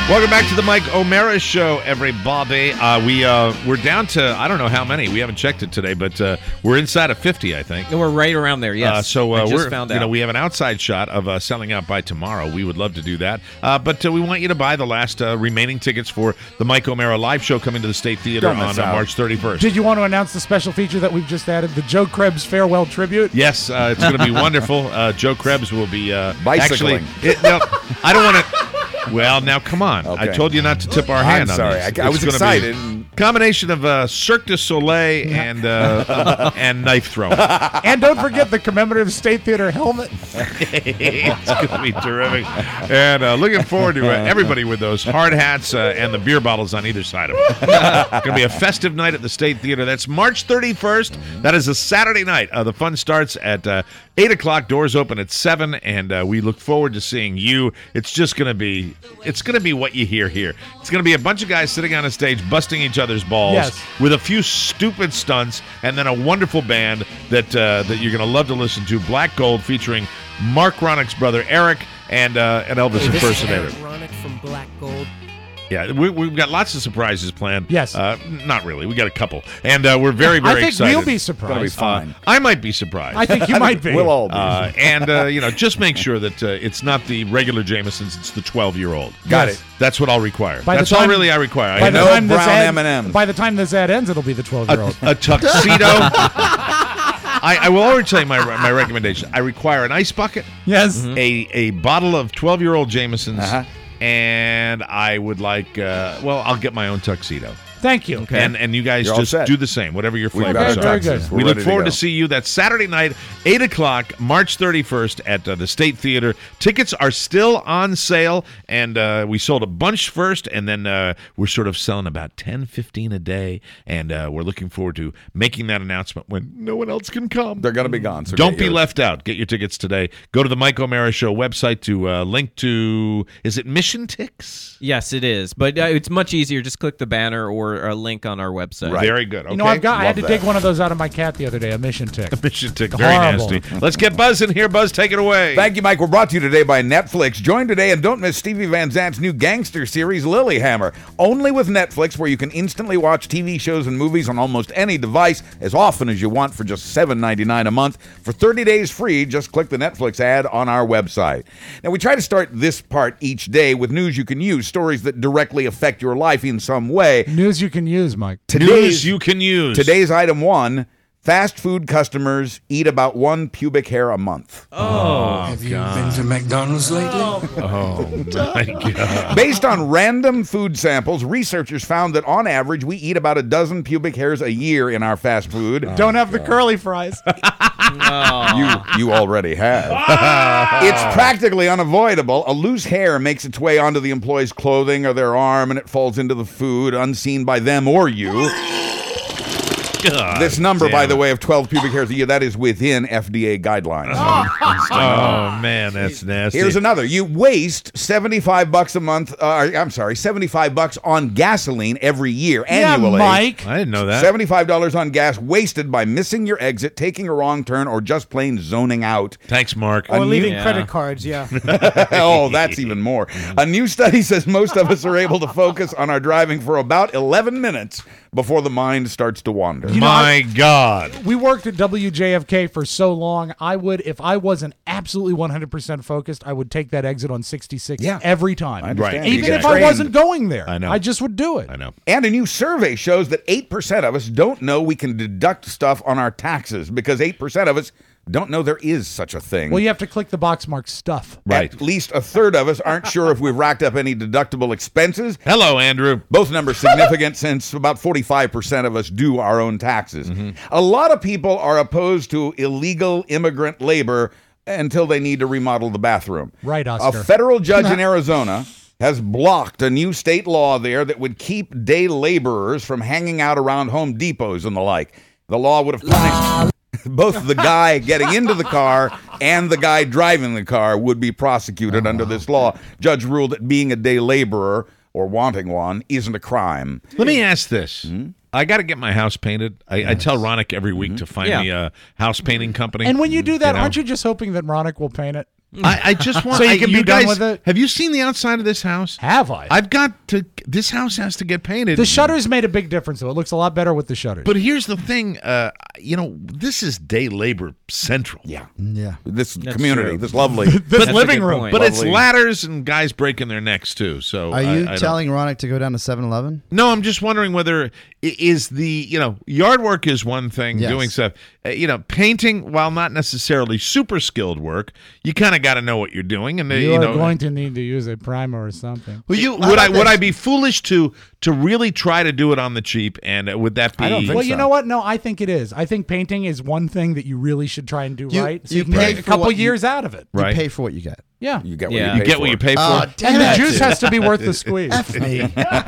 Welcome back to the Mike O'Mara Show, everybody. Uh, we uh, we're down to I don't know how many. We haven't checked it today, but uh, we're inside of fifty, I think. And we're right around there. Yes. Uh, so I uh, just we're found you out. know we have an outside shot of uh, selling out by tomorrow. We would love to do that, uh, but uh, we want you to buy the last uh, remaining tickets for the Mike O'Mara live show coming to the State Theater Don't on miss uh, out. March thirty-first. Did you want to announce the special feature that we've just added, the Joe Krebs farewell tribute? Yes, uh, it's going to be wonderful. Uh, Joe Krebs will be uh, Bicycling. Actually, it, no, I don't want to. Well, now come on. I Okay. told you not to tip our hand I'm sorry. on these. I- I was It's gonna be excited. Combination of uh, Cirque du Soleil and uh, and knife throwing. And don't forget the commemorative State Theater helmet. It's going to be terrific. And uh, looking forward to uh, everybody with those hard hats uh, and the beer bottles on either side of it. It's going to be a festive night at the State Theater. That's March thirty-first. That is a Saturday night. Uh, the fun starts at uh, eight o'clock. Doors open at seven, and uh, we look forward to seeing you. It's just going to be, it's going to be what you hear here. It's going to be a bunch of guys sitting on a stage busting each other's balls Yes. with a few stupid stunts, and then a wonderful band that uh, that you're going to love to listen to. Black Gold featuring Mark Ronick's brother Eric and uh, an Elvis Hey, this is impersonator. Eric Ronick from Black Gold. Yeah, we, we've got lots of surprises planned. Yes. Uh, not really. We got a couple. And uh, we're very, very I think excited. we'll be surprised. Gonna be fine. Uh, I might be surprised. I think you might be. We'll all be. Uh, and, uh, you know, just make sure that uh, it's not the regular Jamesons, it's the twelve-year-old. Got Yes. it. That's what I'll require. By the That's all time- really I require. By I the know time this brown ad, M and M's. By the time this ad ends, it'll be the twelve-year-old. a, a tuxedo. I, I will already tell you my my recommendation. I require an ice bucket, Yes. a a bottle of twelve-year-old Jamesons, Uh-huh. and I would like, uh, well, I'll get my own tuxedo. Thank you. And and you guys You're all just set. do the same, whatever your We've flavors got Okay, are. very tuxes. good. We're We look ready forward to, to, go. see you that Saturday night, eight o'clock, March thirty-first at uh, the State Theater. Tickets are still on sale, and uh, we sold a bunch first, and then uh, we're sort of selling about ten, fifteen a day, and uh, we're looking forward to making that announcement when no one else can come. They're going to be gone. So Don't get be yours. left out. Get your tickets today. Go to the Mike O'Mara Show website to uh, link to, is it Mission Tix? Yes, it is. But uh, it's much easier. Just click the banner or a link on our website. Very good. Okay. You know, I've got. I had Love to that. dig one of those out of my cat the other day. A mission tick. Mission Tix. Very Horrible. nasty. Let's get Buzz in here. Buzz, take it away. Thank you, Mike. We're brought to you today by Netflix. Join today and don't miss Stevie Van Zant's new gangster series, Lilyhammer. Only with Netflix, where you can instantly watch T V shows and movies on almost any device as often as you want for just seven ninety-nine a month. For thirty days free, just click the Netflix ad on our website. Now, we try to start this part each day with news you can use, stories that directly affect your life in some way. News you can use, Mike. News you can use. Today's item one, fast food customers eat about one pubic hair a month. Oh, Have you been to McDonald's lately? Oh, my God. Based on random food samples, researchers found that on average we eat about a dozen pubic hairs a year in our fast food. Don't have the curly fries. You you already have. It's practically unavoidable. A loose hair makes its way onto the employee's clothing or their arm, and it falls into the food, unseen by them or you. God This number, damn by it. the way, of twelve pubic hairs a year, that is within F D A guidelines. Oh, man, that's nasty. Here's another. You waste seventy-five bucks a month. Uh, I'm sorry, seventy-five bucks on gasoline every year Yeah, annually. Mike. I didn't know that. seventy-five dollars on gas wasted by missing your exit, taking a wrong turn, or just plain zoning out. Thanks, Mark. Or A leaving new- credit cards, yeah. Oh, that's even more. A new study says most of us are able to focus on our driving for about eleven minutes before the mind starts to wander. You know, My God. We worked at W J F K for so long. I would, if I wasn't absolutely one hundred percent focused, I would take that exit on sixty-six Yeah. every time. I understand. Right. Even You get if I trained. wasn't going there. I know. I just would do it. I know. And a new survey shows that eight percent of us don't know we can deduct stuff on our taxes because eight percent of us don't know there is such a thing. Well, you have to click the box marked stuff. Right. At least a third of us aren't sure if we've racked up any deductible expenses. Hello, Andrew. Both numbers significant since about forty-five percent of us do our own taxes. A lot of people are opposed to illegal immigrant labor until they need to remodel the bathroom. Right, A Oscar. federal judge in Arizona has blocked a new state law there that would keep day laborers from hanging out around Home Depots and the like. The law would have punished both the guy getting into the car and the guy driving the car would be prosecuted under this law. Judge ruled that being a day laborer or wanting one isn't a crime. Let me ask this. I got to get my house painted. I, I tell Ronick every week to find Yeah. me a house painting company. And when you do that, know? aren't you just hoping that Ronick will paint it? I, I just want So you I- can be guys, done with it? Have you seen the outside of this house? Have I? I've got to. This house has to get painted. The shutters made a big difference, though. It looks a lot better with the shutters. But here's the thing. Uh, you know, this is day labor central. Yeah. Yeah. This That's community, true. this lovely, this That's a living good room. point. But it's Lovely. ladders and guys breaking their necks too. So Are I- you I don't- telling Ronick to go down to seven eleven? No, I'm just wondering whether i- is the you know yard work is one thing, Yes. doing stuff. Uh, you know, painting, while not necessarily super skilled work, you kind of got to know what you're doing, and uh, You, you are know. going to need to use a primer or something. Well, you would I would I be foolish to to really try to do it on the cheap? And uh, would that be? I don't think Well, you so. know what? No, I think it is. I think painting is one thing that you really should try and do You- right. So you you, can pay get a for couple what you- years out of it. Right. You pay for what you get. Yeah. You get what Yeah. you You pay get what for. you pay for. Oh, damn And the it. juice has to be worth the squeeze. F me.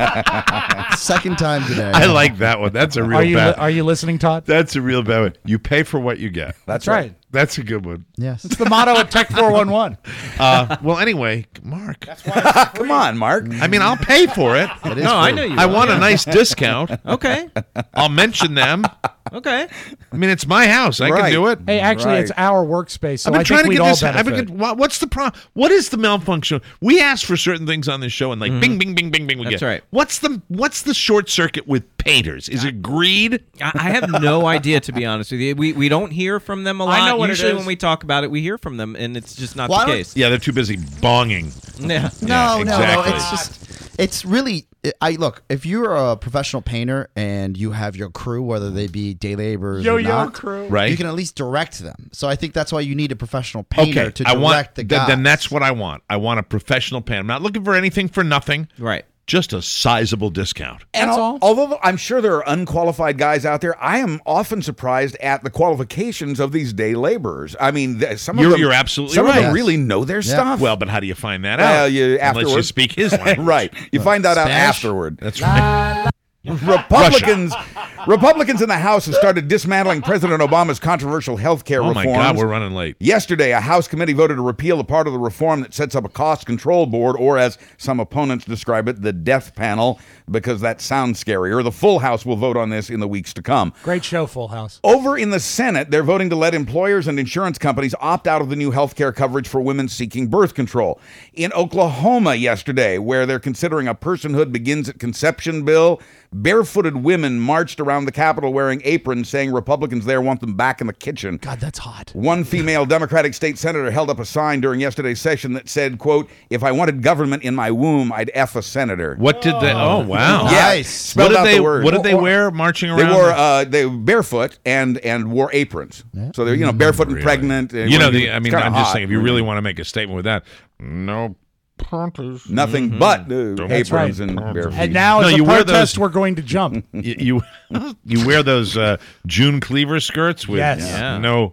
Second time today. I like that one. That's a real Are you bad. are you listening, Todd? That's a real bad one. You pay for what you get. That's That's right. That's a good one. Yes. It's the motto at Tech four one one. Uh, well, anyway, Mark. Come on, Mark. I mean, I'll pay for it. It is No, I free. know you. I will. want a nice discount. Okay. I'll mention them. Okay. I mean, it's my house. I Right. can do it. Hey, actually, Right. it's our workspace, so I've been I trying think to we'd get all this. I've benefit. been, what- what's the problem? What is the malfunction? We ask for certain things on this show, and like, bing, bing, bing, bing, bing. We That's get. right. What's the What's the short circuit with painters? Is it greed? I I have no idea, to be honest with you. We we don't hear from them a lot. I know what it Usually is. when we talk about it, we hear from them, and it's just not Well, I the don't- case. Yeah, they're too busy bonging. Yeah. No, Yeah, no, no. exactly. It's just, it's really. I look. If you're a professional painter and you have your crew, whether they be day laborers or Yo-yo not, crew. Right. you can at least direct them. So I think that's why you need a professional painter Okay, to I direct want. the th- guys. then that's what I want. I want a professional painter. I'm not looking for anything for nothing. Right. Just a sizable discount. And That's al- all. although I'm sure there are unqualified guys out there, I am often surprised at the qualifications of these day laborers. I mean, th- some of You're- them, you're absolutely some of right. them really know their Yeah. stuff. Well, but how do you find that Well, out? you Unless you afterwards. speak his language. right. You find that out Spanish? afterward. That's right. Republicans, Republicans in the House have started dismantling President Obama's controversial health care Oh reforms. my God, we're running late. Yesterday, a House committee voted to repeal a part of the reform that sets up a cost control board, or as some opponents describe it, the death panel, because that sounds scarier. The full House will vote on this in the weeks to come. Great show, Full House. Over in the Senate, they're voting to let employers and insurance companies opt out of the new health care coverage for women seeking birth control. In Oklahoma yesterday, where they're considering a personhood begins at conception bill, barefooted women marched around the Capitol wearing aprons, saying Republicans there want them back in the kitchen. God, that's hot. One female Democratic state senator held up a sign during yesterday's session that said, quote, "If I wanted government in my womb, I'd F a senator." What did they? Oh wow! Yeah, Nice. spelled What did out they? the word. What did they wear marching They around? wore uh, they were barefoot and and wore aprons. So they're you know barefoot and Really? pregnant. You know, the, It's I mean, kinda I'm just hot. saying, if you really want to make a statement with that, no panties. Nothing Mhm. but uh, That's aprons right. and bare feet. And now, No, as you a wear protest, those- we're going to jump. you you, you wear those uh, June Cleaver skirts with Yes. Yeah. no.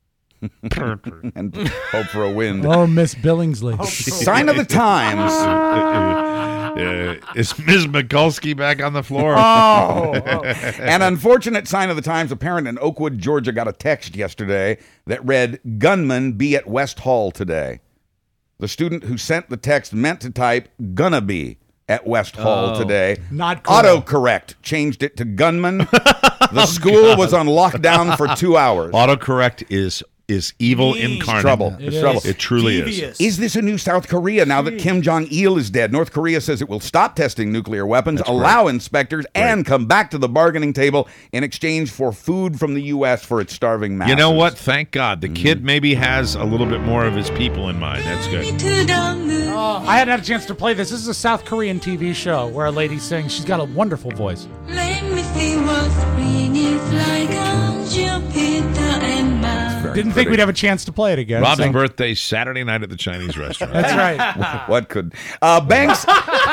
and hope for a wind. Oh, Miss Billingsley. Sign of the times. Uh, is Miz Mikulski back on the floor? Oh, oh. An unfortunate sign of the times. A parent in Oakwood, Georgia, got a text yesterday that read, "Gunman be at West Hall today." The student who sent the text meant to type "gonna be at West Hall Oh. today." Not cool. Autocorrect changed it to "gunman." The school was on lockdown for two hours. Autocorrect is is evil incarnate. Trouble. It It's is. trouble. It truly is. Devious. Is this a new South Korea now that Kim Jong-il is dead? North Korea says it will stop testing nuclear weapons, allow inspectors, and come back to the bargaining table in exchange for food from the U S for its starving masses. You know what? Thank God. The Mm-hmm. kid maybe has a little bit more of his people in mind. That's good. Oh, I hadn't had a chance to play this. This is a South Korean T V show where a lady sings. She's got a wonderful voice. Let me see what spring is like on Jupiter and Mars. Didn't think we'd have a chance to play it again. Rob's so- birthday Saturday night at the Chinese restaurant. That's right. What could uh, banks?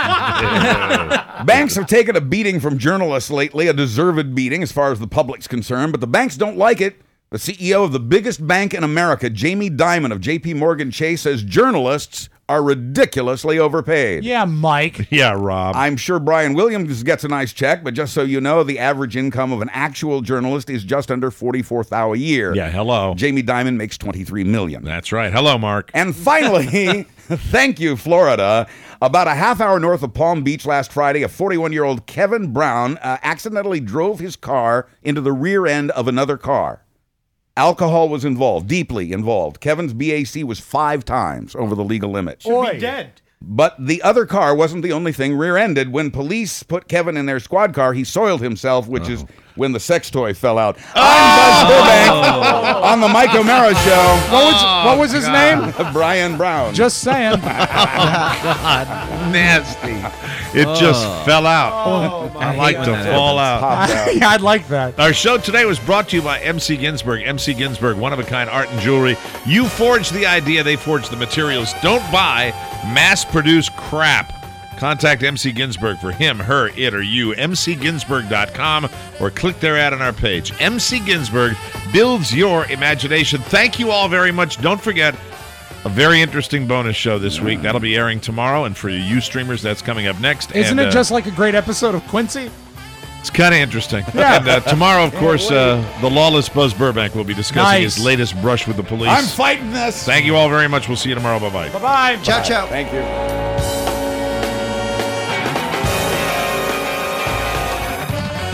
Banks have taken a beating from journalists lately, a deserved beating as far as the public's concerned, but the banks don't like it. The C E O of the biggest bank in America, Jamie Dimon of J P Morgan Chase, says journalists are ridiculously overpaid. Yeah, Mike. Yeah, Rob. I'm sure Brian Williams gets a nice check, but just so you know, the average income of an actual journalist is just under forty-four thousand dollars a year. Yeah, hello. Jamie Dimon makes twenty-three million dollars. That's right. Hello, Mark. And finally, thank you, Florida. About a half hour north of Palm Beach last Friday, a forty-one-year-old Kevin Brown uh, accidentally drove his car into the rear end of another car. Alcohol was involved, deeply involved. Kevin's B A C was five times over the legal limit. Should be dead. But the other car wasn't the only thing rear-ended. When police put Kevin in their squad car, he soiled himself, which oh. is when the sex toy fell out. Oh! I'm Buzz Burbank on the Mike O'Mara Show. What was, what was his God. name? Brian Brown. Just saying. Oh, God. Nasty. It oh. just fell out. Oh, I, I like to fall out. out. Yeah, I'd like that. Our show today was brought to you by M C Ginsburg. M C Ginsburg, one-of-a-kind art and jewelry. You forge the idea, they forge the materials. Don't buy mass-produced crap. Contact M C Ginsburg for him, her, it, or you. M C Ginsburg dot com or click their ad on our page. M C Ginsburg builds your imagination. Thank you all very much. Don't forget, a very interesting bonus show this week. That'll be airing tomorrow, and for you Ustreamers, that's coming up next. Isn't and, it uh, just like a great episode of Quincy? It's kind of interesting. Yeah. And uh, tomorrow, of course, uh, the lawless Buzz Burbank will be discussing Nice. his latest brush with the police. I'm fighting this. Thank you all very much. We'll see you tomorrow. Bye-bye. Bye-bye. Ciao, ciao. Thank you.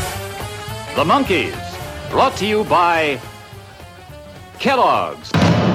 The Monkees, brought to you by Kellogg's.